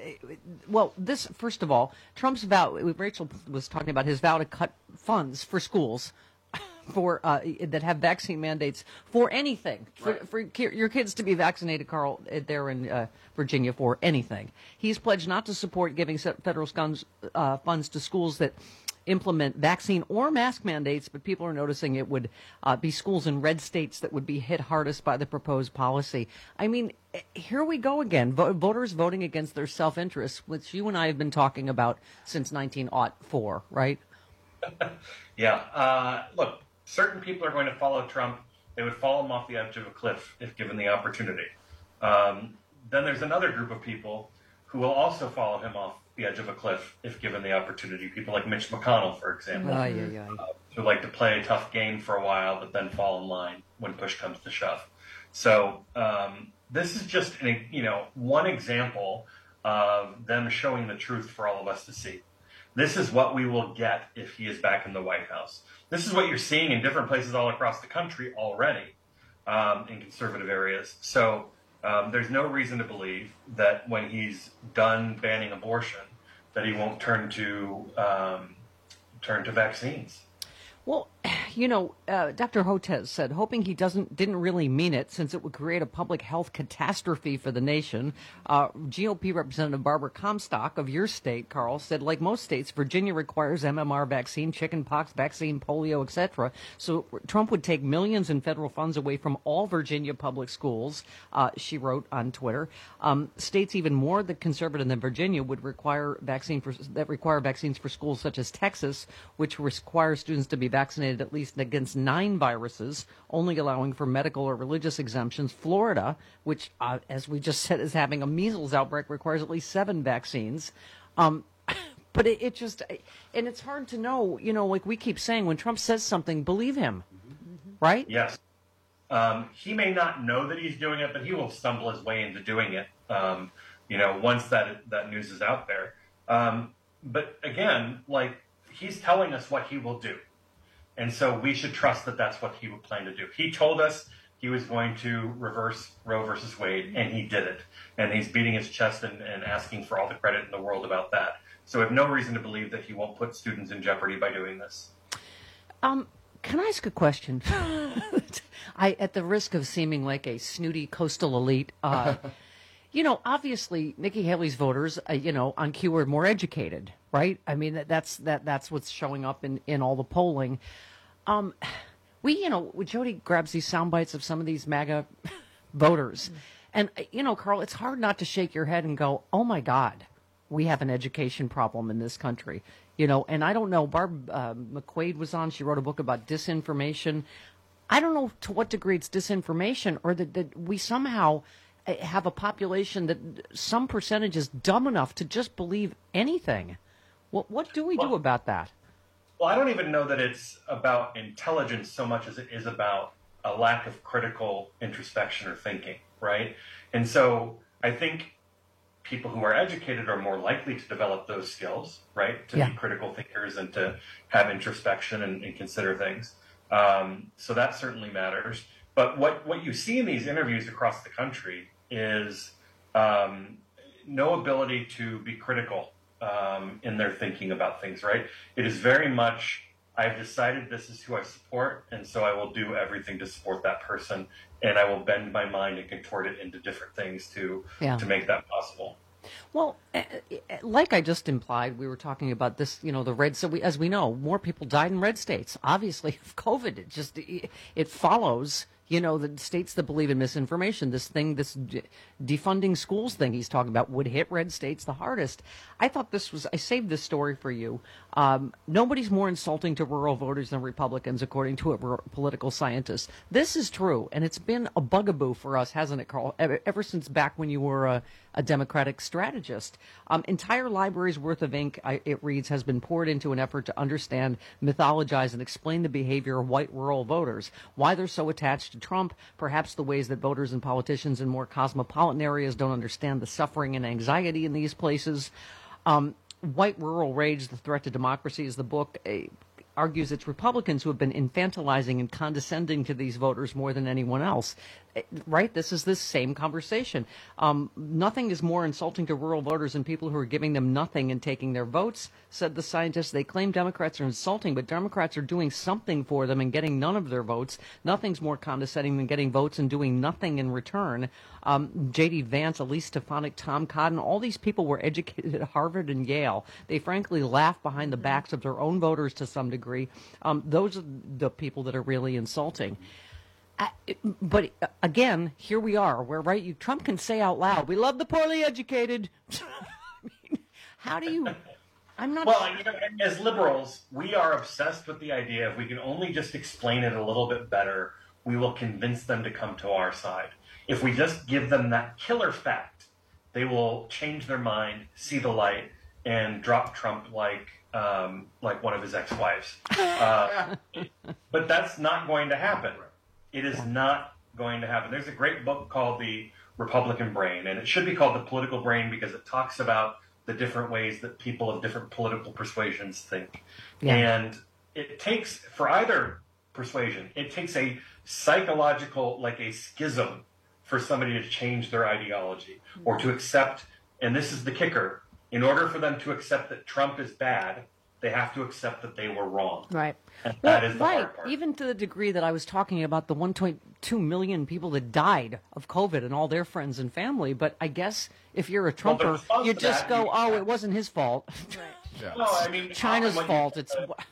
first of all, Trump's vow, Rachel was talking about his vow to cut funds for schools for that have vaccine mandates for anything, for your kids to be vaccinated, Carl, there in Virginia for anything. He's pledged not to support giving federal funds to schools that implement vaccine or mask mandates, but people are noticing it would be schools in red states that would be hit hardest by the proposed policy. I mean, here we go again. Voters voting against their self-interest, which you and I have been talking about since 1904, right? Yeah. Look, certain people are going to follow Trump. They would fall him off the edge of a cliff if given the opportunity. Then there's another group of people who will also follow him off the edge of a cliff if given the opportunity. People like Mitch McConnell, for example, who like to play a tough game for a while but then fall in line when push comes to shove. So this is just one example of them showing the truth for all of us to see. This is what we will get if he is back in the White House. This is what you're seeing in different places all across the country already in conservative areas. So there's no reason to believe that when he's done banning abortion, that he won't turn to vaccines. Well, Dr. Hotez said, hoping he didn't really mean it since it would create a public health catastrophe for the nation. GOP Representative Barbara Comstock of your state, Carl, said, like most states, Virginia requires MMR vaccine, chickenpox vaccine, polio, etc. So Trump would take millions in federal funds away from all Virginia public schools, she wrote on Twitter. States even more conservative than Virginia would require vaccines for schools such as Texas, which require students to be vaccinated at least against 9 viruses, only allowing for medical or religious exemptions. Florida, which, as we just said, is having a measles outbreak, requires at least 7 vaccines. But it just, and it's hard to know, like we keep saying, when Trump says something, believe him, right? Yes. He may not know that he's doing it, but he will stumble his way into doing it, once that news is out there. But again, he's telling us what he will do. And so we should trust that that's what he would plan to do. He told us he was going to reverse Roe versus Wade, and he did it. And he's beating his chest and asking for all the credit in the world about that. So we have no reason to believe that he won't put students in jeopardy by doing this. Can I ask a question? At the risk of seeming like a snooty coastal elite, obviously Nikki Haley's voters, on Q are more educated, right? I mean, that's what's showing up in all the polling. Jody grabs these sound bites of some of these MAGA voters. And, Carl, it's hard not to shake your head and go, oh, my God, we have an education problem in this country. And I don't know, Barb McQuaid was on. She wrote a book about disinformation. I don't know to what degree it's disinformation or that we somehow have a population that some percentage is dumb enough to just believe anything. What do we do about that? Well, I don't even know that it's about intelligence so much as it is about a lack of critical introspection or thinking, right? And so I think people who are educated are more likely to develop those skills, right? To be critical thinkers and to have introspection and consider things. So that certainly matters. But what you see in these interviews across the country is no ability to be critical in their thinking about things, right? It is very much, I've decided this is who I support, and so I will do everything to support that person, and I will bend my mind and contort it into different things to make that possible. Well, like I just implied, we were talking about this, the red. So as we know, more people died in red states, obviously, of COVID. It follows, the states that believe in misinformation, this defunding schools thing he's talking about would hit red states the hardest. I saved this story for you. Nobody's more insulting to rural voters than Republicans, according to a political scientist. This is true, and it's been a bugaboo for us, hasn't it, Carl? Ever since back when you were a Democratic strategist. Entire libraries worth of ink, it reads, has been poured into an effort to understand, mythologize, and explain the behavior of white rural voters, why they're so attached to Trump, perhaps the ways that voters and politicians in more cosmopolitan areas don't understand the suffering and anxiety in these places. White Rural Rage, The Threat to Democracy is the book. Argues it's Republicans who have been infantilizing and condescending to these voters more than anyone else. Right? This is this same conversation. Nothing is more insulting to rural voters than people who are giving them nothing and taking their votes, said the scientists. They claim Democrats are insulting, but Democrats are doing something for them and getting none of their votes. Nothing's more condescending than getting votes and doing nothing in return. J.D. Vance, Elise Stefanik, Tom Cotton, all these people were educated at Harvard and Yale. They frankly laugh behind the backs of their own voters to some degree. Those are the people that are really insulting. But again, here we are. We're right. Trump can say out loud, "We love the poorly educated." How do you? I'm not. Well, as liberals, we are obsessed with the idea if we can only just explain it a little bit better, we will convince them to come to our side. If we just give them that killer fact, they will change their mind, see the light, and drop Trump like one of his ex-wives. But that's not going to happen. It is not going to happen. There's a great book called The Republican Brain, and it should be called The Political Brain because it talks about the different ways that people of different political persuasions think. Yeah. And it takes, for either persuasion, it takes a psychological, like a schism, for somebody to change their ideology or to accept, and this is the kicker, in order for them to accept that Trump is bad, they have to accept that they were wrong. Right. And that is the hard part. Even to the degree that I was talking about the 1.2 million people that died of COVID and all their friends and family. But I guess if you're a Trumper, you just go, "Oh, it wasn't his fault." Right. Yeah. No, I mean China's fault. It's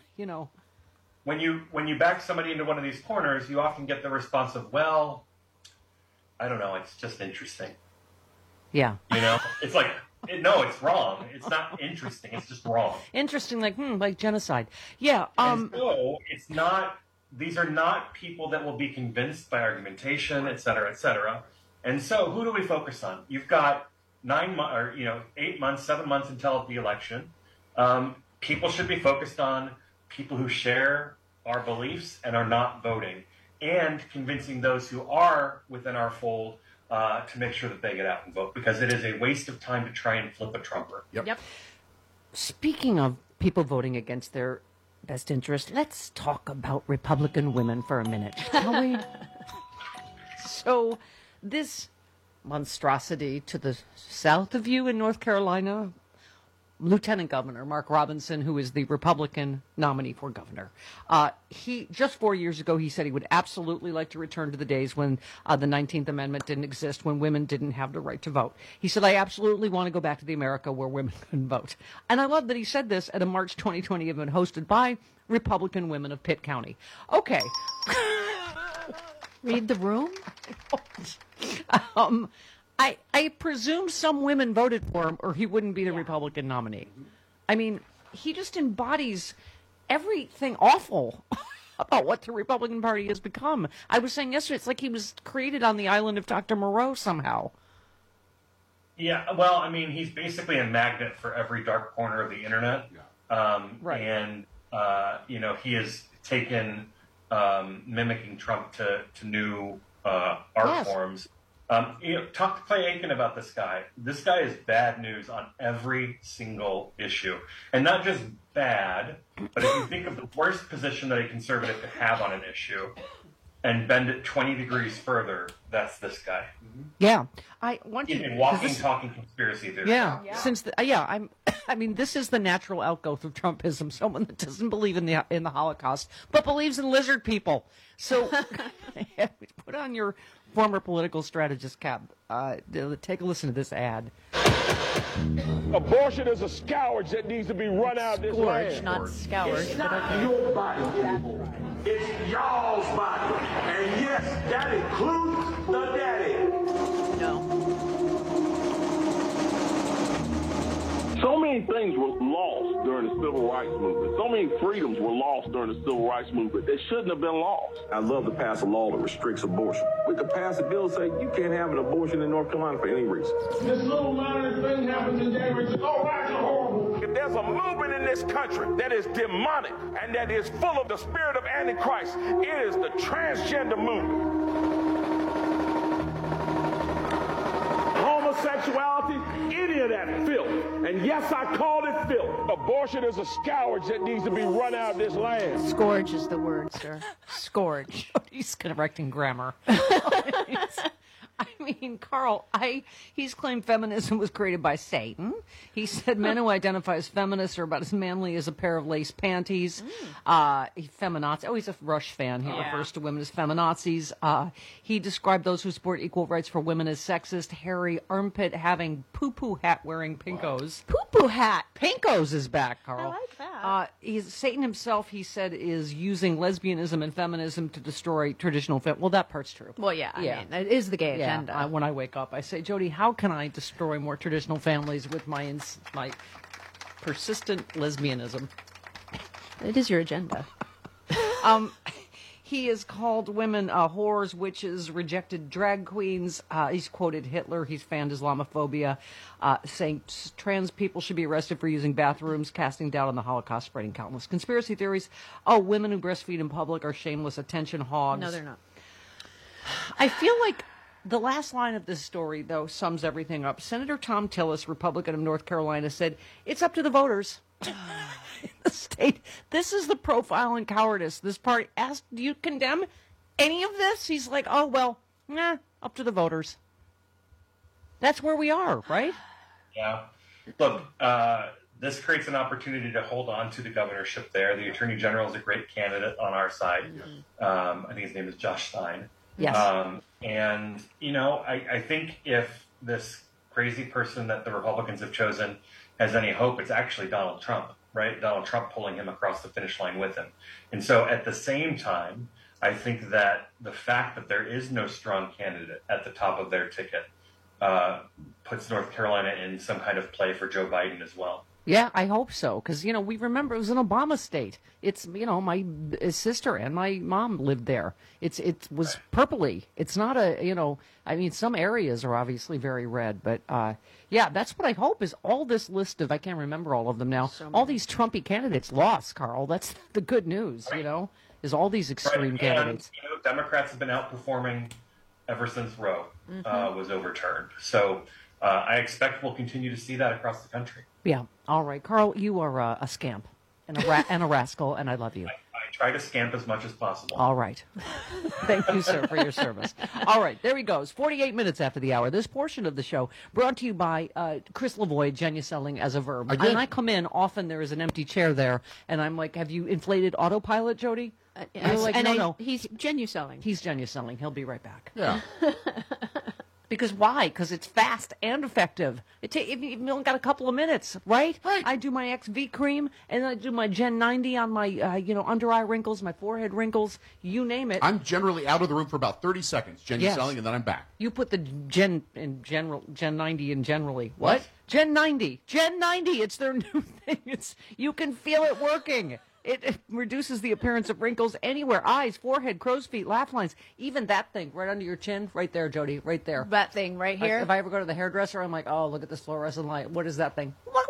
When you back somebody into one of these corners, you often get the response of, "Well, I don't know. It's just interesting." Yeah. It's like. No, it's wrong. It's not interesting. It's just wrong. Interesting, like genocide. Yeah. So it's not. These are not people that will be convinced by argumentation, et cetera, et cetera. And so, who do we focus on? You've got 8 months, 7 months until the election. People should be focused on people who share our beliefs and are not voting, and convincing those who are within our fold. To make sure that they get out and vote, because it is a waste of time to try and flip a Trumper. Yep. Speaking of people voting against their best interest, let's talk about Republican women for a minute, shall we? So, this monstrosity to the south of you in North Carolina, Lieutenant Governor Mark Robinson, who is the Republican nominee for governor. He just 4 years ago, he said he would absolutely like to return to the days when the 19th Amendment didn't exist, when women didn't have the right to vote. He said, "I absolutely want to go back to the America where women couldn't vote." And I love that he said this at a March 2020 event hosted by Republican women of Pitt County. Okay. Read the room? I presume some women voted for him or he wouldn't be the Republican nominee. I mean, he just embodies everything awful about what the Republican Party has become. I was saying yesterday, it's like he was created on the island of Dr. Moreau somehow. Yeah, well, I mean, he's basically a magnet for every dark corner of the internet. Right. And, he has taken mimicking Trump to new art forms. Talk to Clay Aiken about this guy. This guy is bad news on every single issue. And not just bad, but if you think of the worst position that a conservative could have on an issue and bend it 20 degrees further, that's this guy. Yeah. I want you to... walking, talking conspiracy theory. Yeah. I mean, this is the natural outgrowth of Trumpism. Someone that doesn't believe in the Holocaust, but believes in lizard people. So put on your former political strategist cap. Take a listen to this ad. Abortion is a scourge that needs to be run out of this land. Scourge, not scourge. It's not your body, it's y'all's body. And yes, that includes the daddy. No. So many things were lost during the Civil Rights Movement. So many freedoms were lost during the Civil Rights Movement. They shouldn't have been lost. I'd love to pass a law that restricts abortion. We could pass a bill saying you can't have an abortion in North Carolina for any reason. This little minor thing happens in January. Oh, that's horrible. If there's a movement in this country that is demonic and that is full of the spirit of Antichrist, it is the transgender movement. Homosexuality, any of that filth. And yes, I called it filth. Abortion is a scourge that needs to be run out of this land. Scourge is the word, sir. Scourge. He's correcting grammar. I mean, Carl, he's claimed feminism was created by Satan. He said men who identify as feminists are about as manly as a pair of lace panties. Feminazis. Oh, he's a Rush fan. He refers to women as feminazis. He described those who support equal rights for women as sexist. Hairy armpit having poo-poo hat wearing pinkos. Poo-poo hat. Pinkos is back, Carl. I like that. Satan himself, he said, is using lesbianism and feminism to destroy traditional well, that part's true. Well, yeah. I mean, it is the gay agenda. When I wake up, I say, Jody, how can I destroy more traditional families with my persistent lesbianism? It is your agenda. He has called women whores, witches, rejected drag queens. He's quoted Hitler. He's fanned Islamophobia, saying trans people should be arrested for using bathrooms, casting doubt on the Holocaust, spreading countless conspiracy theories. Oh, women who breastfeed in public are shameless attention hogs. No, they're not. I feel like the last line of this story, though, sums everything up. Senator Tom Tillis, Republican of North Carolina, said, it's up to the voters. In the state, this is the profile and cowardice. This party asked, do you condemn any of this? He's like, oh, well, up to the voters. That's where we are, right? Yeah. Look, this creates an opportunity to hold on to the governorship there. The Attorney General is a great candidate on our side. I think his name is Josh Stein. Yes. And, I think if this crazy person that the Republicans have chosen has any hope, it's actually Donald Trump, right? Donald Trump pulling him across the finish line with him. And so at the same time, I think that the fact that there is no strong candidate at the top of their ticket puts North Carolina in some kind of play for Joe Biden as well. Yeah, I hope so, because, we remember it was an Obama state. It's, my sister and my mom lived there. It was purpley. It's not some areas are obviously very red, but, that's what I hope is all this list of, I can't remember all of them now, all these Trumpy candidates lost, Carl. That's the good news, is all these extreme candidates. And, Democrats have been outperforming ever since Roe was overturned. So I expect we'll continue to see that across the country. Yeah. All right. Carl, you are a scamp and a rascal, and I love you. I try to scamp as much as possible. All right. Thank you, sir, for your service. All right. There he goes. 48 minutes after the hour. This portion of the show brought to you by Chris Lavoie, genuselling as a verb. When I come in, often there is an empty chair there, and I'm like, have you inflated autopilot, Jody? Yes. You're like, no. He's genuselling. He's genuselling. He'll be right back. Yeah. Because why? Because it's fast and effective. You've only got a couple of minutes, right? I do my XV cream, and then I do my Gen 90 on my, under eye wrinkles, my forehead wrinkles, you name it. I'm generally out of the room for about 30 seconds, selling, and then I'm back. You put the Gen 90 in generally. What? Gen 90. Gen 90. It's their new thing. You can feel it working. It reduces the appearance of wrinkles anywhere. Eyes, forehead, crow's feet, laugh lines. Even that thing right under your chin. Right there, Jody. Right there. That thing right here? If I ever go to the hairdresser, I'm like, oh, look at this fluorescent light. What is that thing?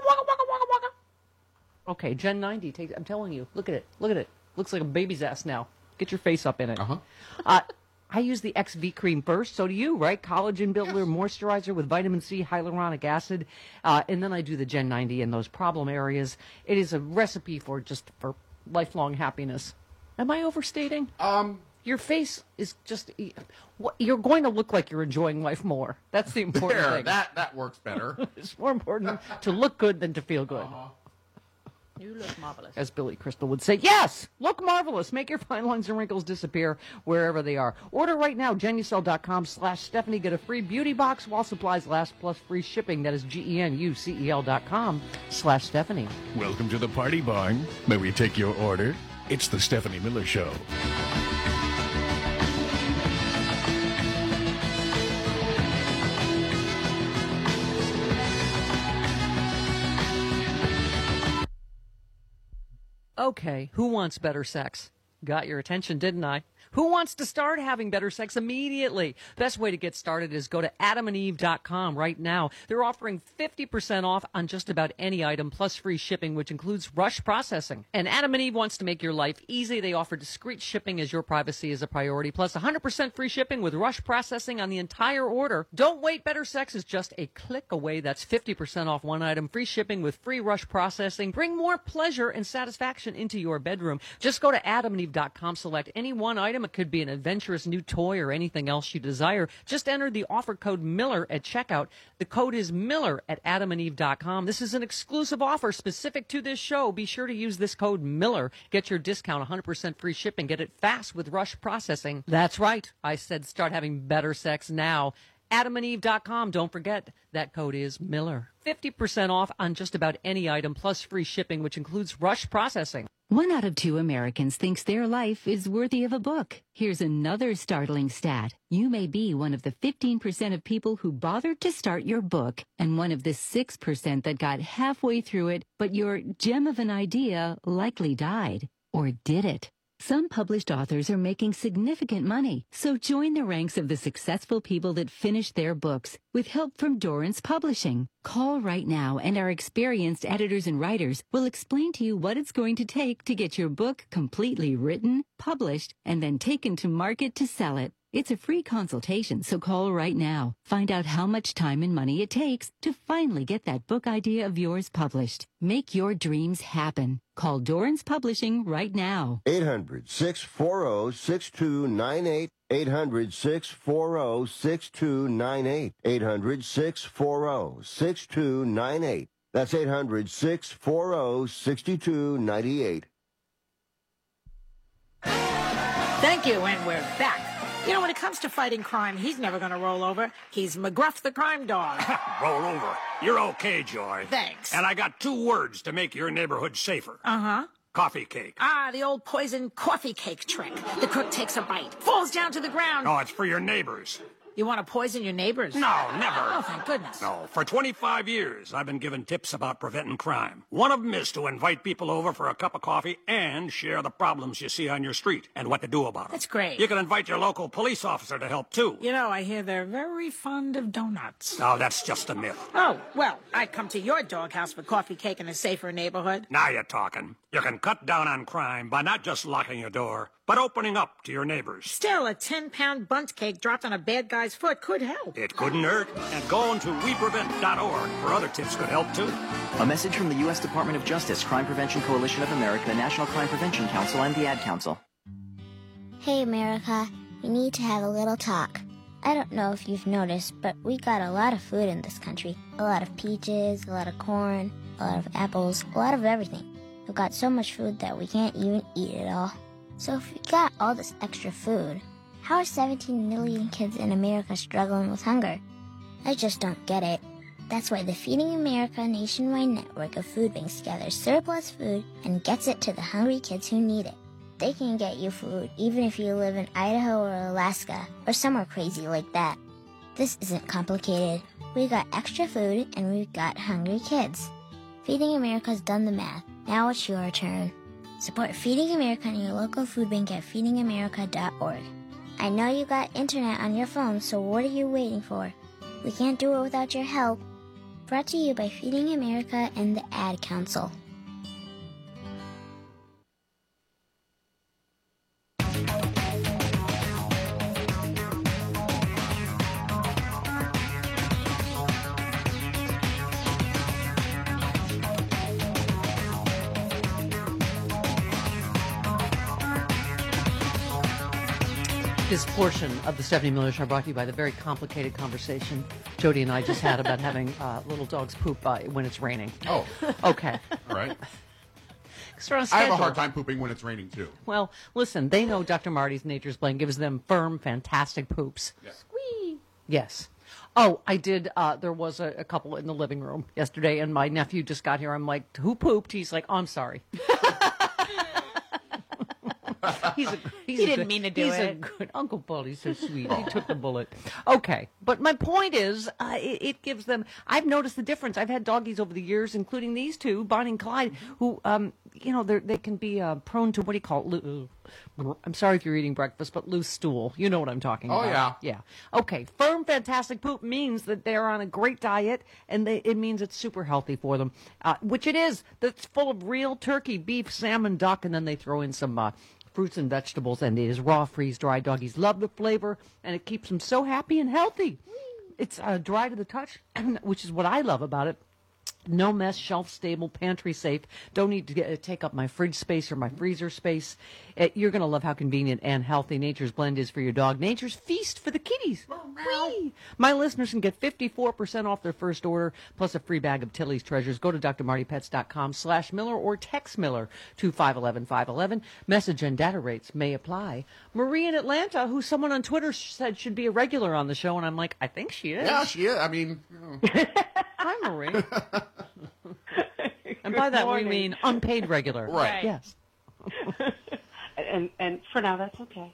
Okay, Gen 90. I'm telling you. Look at it. Look at it. Looks like a baby's ass now. Get your face up in it. I use the XV cream first. So do you, right? Collagen builder, moisturizer with vitamin C, hyaluronic acid. And then I do the Gen 90 in those problem areas. It is a recipe for lifelong happiness. Am I overstating? Your face is just... You're going to look like you're enjoying life more. That's the important thing. That works better. It's more important to look good than to feel good. You look marvelous. As Billy Crystal would say, yes, look marvelous. Make your fine lines and wrinkles disappear wherever they are. Order right now, Genucel.com/Stephanie. Get a free beauty box while supplies last, plus free shipping. That is GENUCEL.com/Stephanie. Welcome to the Party Barn. May we take your order? It's the Stephanie Miller Show. Okay, who wants better sex? Got your attention, didn't I? Who wants to start having better sex immediately? Best way to get started is go to adamandeve.com right now. They're offering 50% off on just about any item, plus free shipping, which includes rush processing. And Adam and Eve wants to make your life easy. They offer discreet shipping as your privacy is a priority, plus 100% free shipping with rush processing on the entire order. Don't wait. Better sex is just a click away. That's 50% off one item, free shipping with free rush processing. Bring more pleasure and satisfaction into your bedroom. Just go to adamandeve.com, select any one item. It could be an adventurous new toy or anything else you desire. Just enter the offer code Miller at checkout. The code is Miller at adamandeve.com. This is an exclusive offer specific to this show. Be sure to use this code Miller. Get your discount, 100% free shipping. Get it fast with rush processing. That's right. I said start having better sex now. adamandeve.com. Don't forget, that code is Miller. 50% off on just about any item, plus free shipping, which includes rush processing. 1 out of 2 Americans thinks their life is worthy of a book. Here's another startling stat. You may be one of the 15% of people who bothered to start your book, and one of the 6% that got halfway through it, but your gem of an idea likely died. Or did it? Some published authors are making significant money, so join the ranks of the successful people that finish their books with help from Dorrance Publishing. Call right now, and our experienced editors and writers will explain to you what it's going to take to get your book completely written, published, and then taken to market to sell it. It's a free consultation, so call right now. Find out how much time and money it takes to finally get that book idea of yours published. Make your dreams happen. Call Dorrance Publishing right now. 800-640-6298. 800-640-6298. 800-640-6298. That's 800-640-6298. Thank you, and we're back. You know, when it comes to fighting crime, he's never going to roll over. He's McGruff the crime dog. Roll over. You're okay, Joy. Thanks. And I got 2 words to make your neighborhood safer. Uh-huh. Coffee cake. Ah, the old poison coffee cake trick. The cook takes a bite, falls down to the ground. No, it's for your neighbors. You want to poison your neighbors? No, never. Oh, thank goodness. No, for 25 years, I've been giving tips about preventing crime. One of them is to invite people over for a cup of coffee and share the problems you see on your street and what to do about them. That's great. You can invite your local police officer to help, too. You know, I hear they're very fond of donuts. No, that's just a myth. Oh, well, I'd come to your doghouse for coffee cake in a safer neighborhood. Now you're talking. You can cut down on crime by not just locking your door, but opening up to your neighbors. Still, a 10-pound bundt cake dropped on a bad guy's foot could help. It couldn't hurt. And going to WePrevent.org for other tips could help, too. A message from the U.S. Department of Justice, Crime Prevention Coalition of America, National Crime Prevention Council, and the Ad Council. Hey, America, we need to have a little talk. I don't know if you've noticed, but we got a lot of food in this country. A lot of peaches, a lot of corn, a lot of apples, a lot of everything. We've got so much food that we can't even eat it all. So if we got all this extra food, how are 17 million kids in America struggling with hunger? I just don't get it. That's why the Feeding America nationwide network of food banks gathers surplus food and gets it to the hungry kids who need it. They can get you food even if you live in Idaho or Alaska or somewhere crazy like that. This isn't complicated. We got extra food and we've got hungry kids. Feeding America's done the math. Now it's your turn. Support Feeding America and your local food bank at feedingamerica.org. I know you got internet on your phone, so what are you waiting for? We can't do it without your help. Brought to you by Feeding America and the Ad Council. This portion of the Stephanie Miller Show brought to you by the very complicated conversation Jody and I just had about having little dogs poop when it's raining. Oh. Okay. All right. I have a hard time pooping when it's raining, too. Well, listen, they know Dr. Marty's Nature's Blend gives them firm, fantastic poops. Yeah. Squee! Yes. Oh, I did. There was a couple in the living room yesterday, and my nephew just got here. I'm like, who pooped? He's like, oh, I'm sorry. He didn't mean to do He's a it. good Uncle Paul. He's so sweet. He took the bullet. Okay, but my point is, it gives them. I've noticed the difference. I've had doggies over the years, including these two, Bonnie and Clyde, who, they can be prone to what do you call it? I'm sorry if you're eating breakfast, but loose stool. You know what I'm talking about. Oh yeah. Yeah. Okay. Firm, fantastic poop means that they're on a great diet, and it means it's super healthy for them, which it is. That's full of real turkey, beef, salmon, duck, and then they throw in some fruits and vegetables, and it is raw, freeze-dried. Doggies love the flavor, and it keeps them so happy and healthy. It's dry to the touch, which is what I love about it. No mess, shelf-stable, pantry-safe. Don't need to take up my fridge space or my freezer space. You're going to love how convenient and healthy Nature's Blend is for your dog. Nature's Feast for the kitties. Whee! My listeners can get 54% off their first order, plus a free bag of Tilly's Treasures. Go to drmartypets.com/Miller or text Miller to 511-511. Message and data rates may apply. Marie in Atlanta, who someone on Twitter said should be a regular on the show, and I'm like, I think she is. Yeah, she is. I mean... Hi, Marie. And by that we mean unpaid regular. Right. Yes. and for now, that's okay.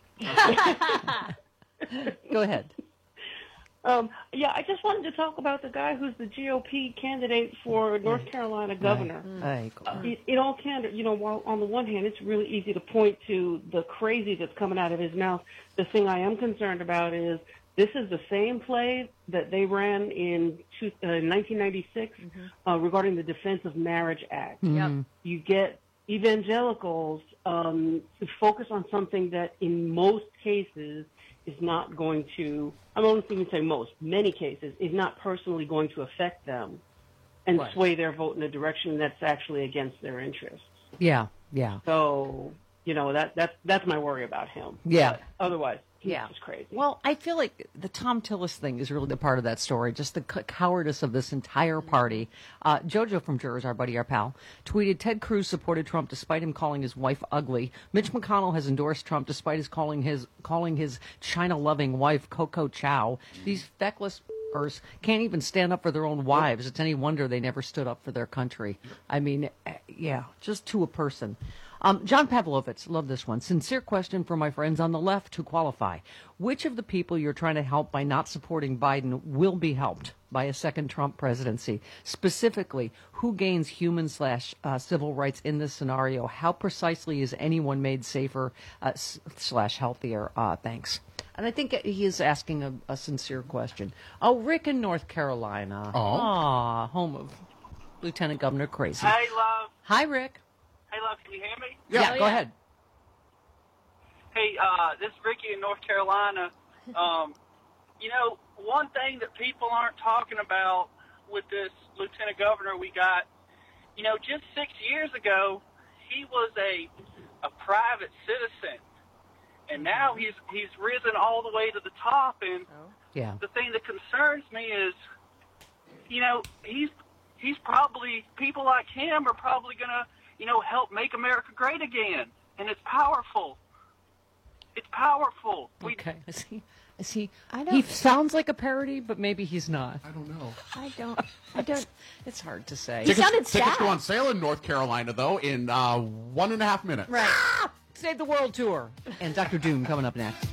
Go ahead. Yeah, I just wanted to talk about the guy who's the GOP candidate for North Carolina governor. In all candor, while on the one hand, it's really easy to point to the crazy that's coming out of his mouth, the thing I am concerned about is this is the same play that they ran in 1996 regarding the Defense of Marriage Act. Yep. You get evangelicals to focus on something that in most cases is not going to, I won't even say most, many cases, is not personally going to affect them and sway their vote in a direction that's actually against their interests. Yeah, yeah. So, that's my worry about him. Yeah. But otherwise, he's just crazy. Well, I feel like the Tom Tillis thing is really the part of that story, just the cowardice of this entire party. Jojo from Jurors, our buddy, our pal, tweeted, Ted Cruz supported Trump despite him calling his wife ugly. Mitch McConnell has endorsed Trump despite his calling his China-loving wife Coco Chow. These feckless can't even stand up for their own wives. It's any wonder they never stood up for their country. I mean, yeah, just to a person. John Pavlovitz, love this one. Sincere question for my friends on the left to qualify. Which of the people you're trying to help by not supporting Biden will be helped by a second Trump presidency? Specifically, who gains human/civil rights in this scenario? How precisely is anyone made safer / healthier? Thanks. And I think he is asking a sincere question. Oh, Rick in North Carolina. Oh. Home of Lieutenant Governor Crazy. Hey, love. Hi, Rick. Hey, love, can you hear me? Yeah, go ahead. Hey, this is Ricky in North Carolina. One thing that people aren't talking about with this lieutenant governor we got, just 6 years ago, he was a private citizen. And now he's risen all the way to the top. And the thing that concerns me is, he's probably, people like him are probably going to, help make America great again. And it's powerful. It's powerful. Okay. Is he? He sounds like a parody, but maybe he's not. I don't know. I don't. It's hard to say. Tickets go on sale in North Carolina, though, in 1.5 minutes. Right. Save the World Tour. And Dr. Doom coming up next.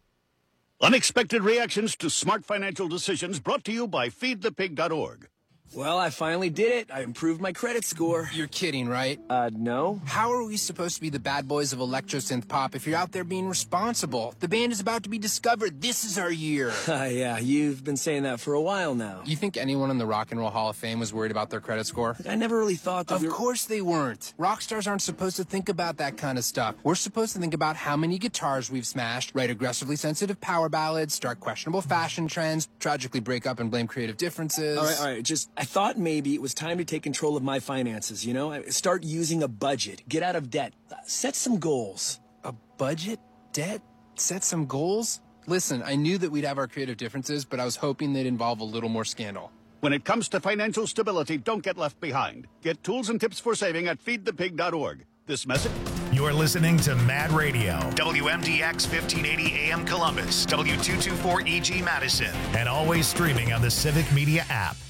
Unexpected reactions to smart financial decisions brought to you by feedthepig.org. Well, I finally did it. I improved my credit score. You're kidding, right? No. How are we supposed to be the bad boys of electro-synth pop if you're out there being responsible? The band is about to be discovered. This is our year. Yeah, you've been saying that for a while now. You think anyone in the Rock and Roll Hall of Fame was worried about their credit score? I never really thought that. Of course they weren't. Rock stars aren't supposed to think about that kind of stuff. We're supposed to think about how many guitars we've smashed, write aggressively sensitive power ballads, start questionable fashion trends, tragically break up and blame creative differences. All right. I thought maybe it was time to take control of my finances, you know? Start using a budget. Get out of debt. Set some goals. A budget? Debt? Set some goals? Listen, I knew that we'd have our creative differences, but I was hoping they'd involve a little more scandal. When it comes to financial stability, don't get left behind. Get tools and tips for saving at feedthepig.org. This message... You're listening to Mad Radio, WMDX 1580 AM Columbus, W224EG Madison, and always streaming on the Civic Media app.